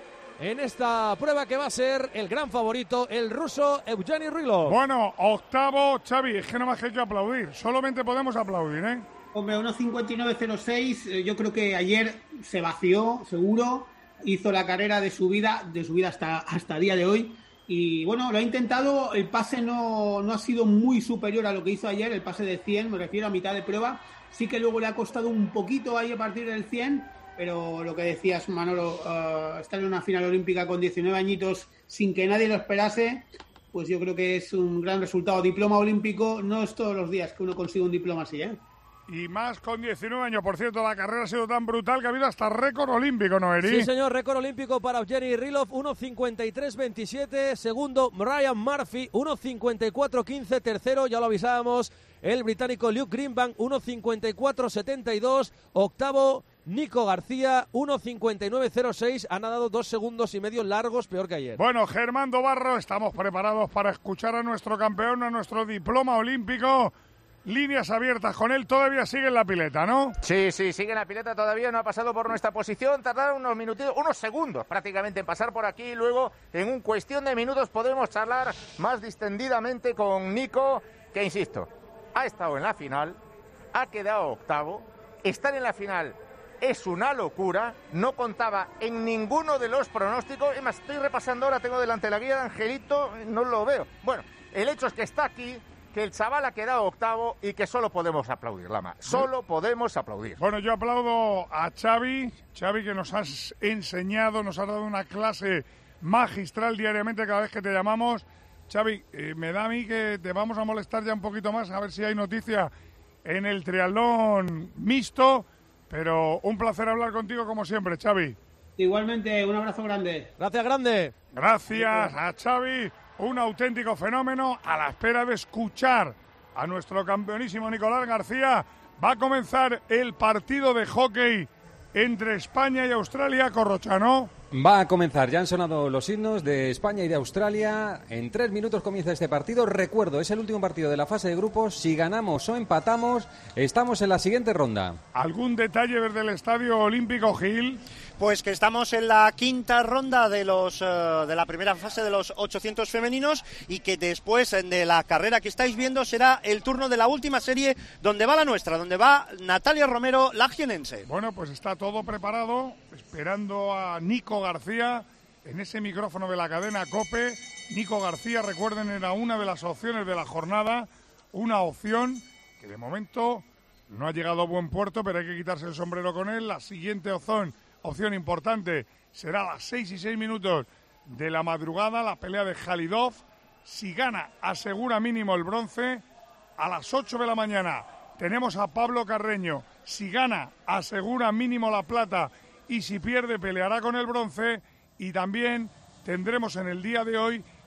en esta prueba que va a ser el gran favorito, el ruso Evgeny Rylov. Bueno, octavo, Xavi, es que no más que hay que aplaudir. Solamente podemos aplaudir, ¿eh? Hombre, uno cincuenta y nueve cero seis, eh, yo creo que ayer se vació, seguro, hizo la carrera de su vida, de su vida hasta, hasta el día de hoy, y bueno, lo ha intentado, el pase no, no ha sido muy superior a lo que hizo ayer, el pase de cien, me refiero a mitad de prueba, sí que luego le ha costado un poquito ahí a partir del cien, pero lo que decías, Manolo, uh, estar en una final olímpica con diecinueve añitos sin que nadie lo esperase, pues yo creo que es un gran resultado. Diploma olímpico, no es todos los días que uno consigue un diploma así, ¿eh? Y más con diecinueve años. Por cierto, la carrera ha sido tan brutal que ha habido hasta récord olímpico, ¿no, Eri? Sí, señor, récord olímpico para Evgeny Rylov, uno cincuenta y tres veintisiete. Segundo, Ryan Murphy, uno cincuenta y cuatro quince. Tercero, ya lo avisábamos, el británico Luke Greenbank, uno cincuenta y cuatro setenta y dos. Octavo, Nico García, uno cincuenta y nueve cero seis. Ha nadado dos segundos y medio largos, peor que ayer. Bueno, Germán Dobarro, estamos preparados para escuchar a nuestro campeón, a nuestro diploma olímpico. Líneas abiertas con él, todavía sigue en la pileta, ¿no? Sí, sí, sigue en la pileta todavía, no ha pasado por nuestra posición, tardaron unos minutitos, unos segundos prácticamente en pasar por aquí y luego en un cuestión de minutos podemos charlar más distendidamente con Nico, que insisto, ha estado en la final, ha quedado octavo, estar en la final es una locura, no contaba en ninguno de los pronósticos, es más, estoy repasando ahora, tengo delante la guía de Angelito, no lo veo. Bueno, el hecho es que está aquí, que el chaval ha quedado octavo y que solo podemos aplaudir, Lama. Solo podemos aplaudir. Bueno, yo aplaudo a Xavi, Xavi que nos has enseñado, nos has dado una clase magistral diariamente cada vez que te llamamos. Xavi, eh, me da a mí que te vamos a molestar ya un poquito más, a ver si hay noticia en el triatlón mixto, pero un placer hablar contigo como siempre, Xavi. Igualmente, un abrazo grande. Gracias, grande. Gracias a Xavi. Un auténtico fenómeno, a la espera de escuchar a nuestro campeonísimo Nicolás García. Va a comenzar el partido de hockey entre España y Australia, Corrochano. Va a comenzar, ya han sonado los himnos de España y de Australia. En tres minutos comienza este partido. Recuerdo, es el último partido de la fase de grupos. Si ganamos o empatamos, estamos en la siguiente ronda. ¿Algún detalle desde el Estadio Olímpico, Gil? Pues que estamos en la quinta ronda de los uh, de la primera fase de los ochocientos femeninos y que después de la carrera que estáis viendo será el turno de la última serie donde va la nuestra, donde va Natalia Romero, la jienense. Bueno, pues está todo preparado, esperando a Nico García en ese micrófono de la cadena COPE. Nico García, recuerden, era una de las opciones de la jornada, una opción que de momento no ha llegado a buen puerto, pero hay que quitarse el sombrero con él. La siguiente opción Opción importante será a las seis y seis minutos de la madrugada, la pelea de Jalidov. Si gana, asegura mínimo el bronce. A las ocho de la mañana tenemos a Pablo Carreño. Si gana, asegura mínimo la plata. Y si pierde, peleará con el bronce. Y también tendremos en el día de hoy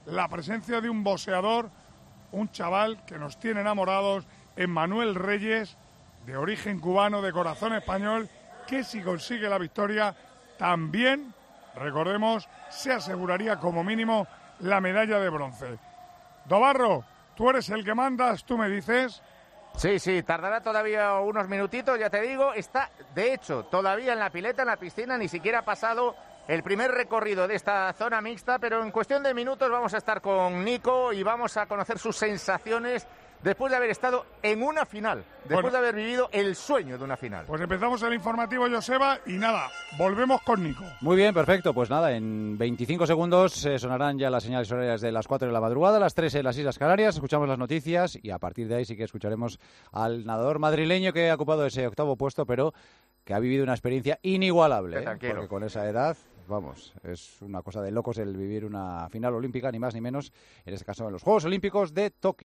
la presencia de un boxeador, un chaval que nos tiene enamorados, Emmanuel Reyes, de origen cubano, de corazón español, que si consigue la victoria, también, recordemos, se aseguraría como mínimo la medalla de bronce. Dobarro, tú eres el que mandas, tú me dices. Sí, sí, tardará todavía unos minutitos, ya te digo. Está, de hecho, todavía en la pileta, en la piscina, ni siquiera ha pasado el primer recorrido de esta zona mixta, pero en cuestión de minutos vamos a estar con Nico y vamos a conocer sus sensaciones después de haber estado en una final, después Bueno. de haber vivido el sueño de una final. Pues empezamos el informativo, Joseba, y nada, volvemos con Nico. Muy bien, perfecto. Pues nada, en veinticinco segundos eh, sonarán ya las señales horarias de las cuatro de la madrugada, las tres en las Islas Canarias, escuchamos las noticias y a partir de ahí sí que escucharemos al nadador madrileño que ha ocupado ese octavo puesto, pero que ha vivido una experiencia inigualable, ¿eh? Tranquilo. Porque con esa edad, vamos, es una cosa de locos el vivir una final olímpica, ni más ni menos, en este caso en los Juegos Olímpicos de Tokio.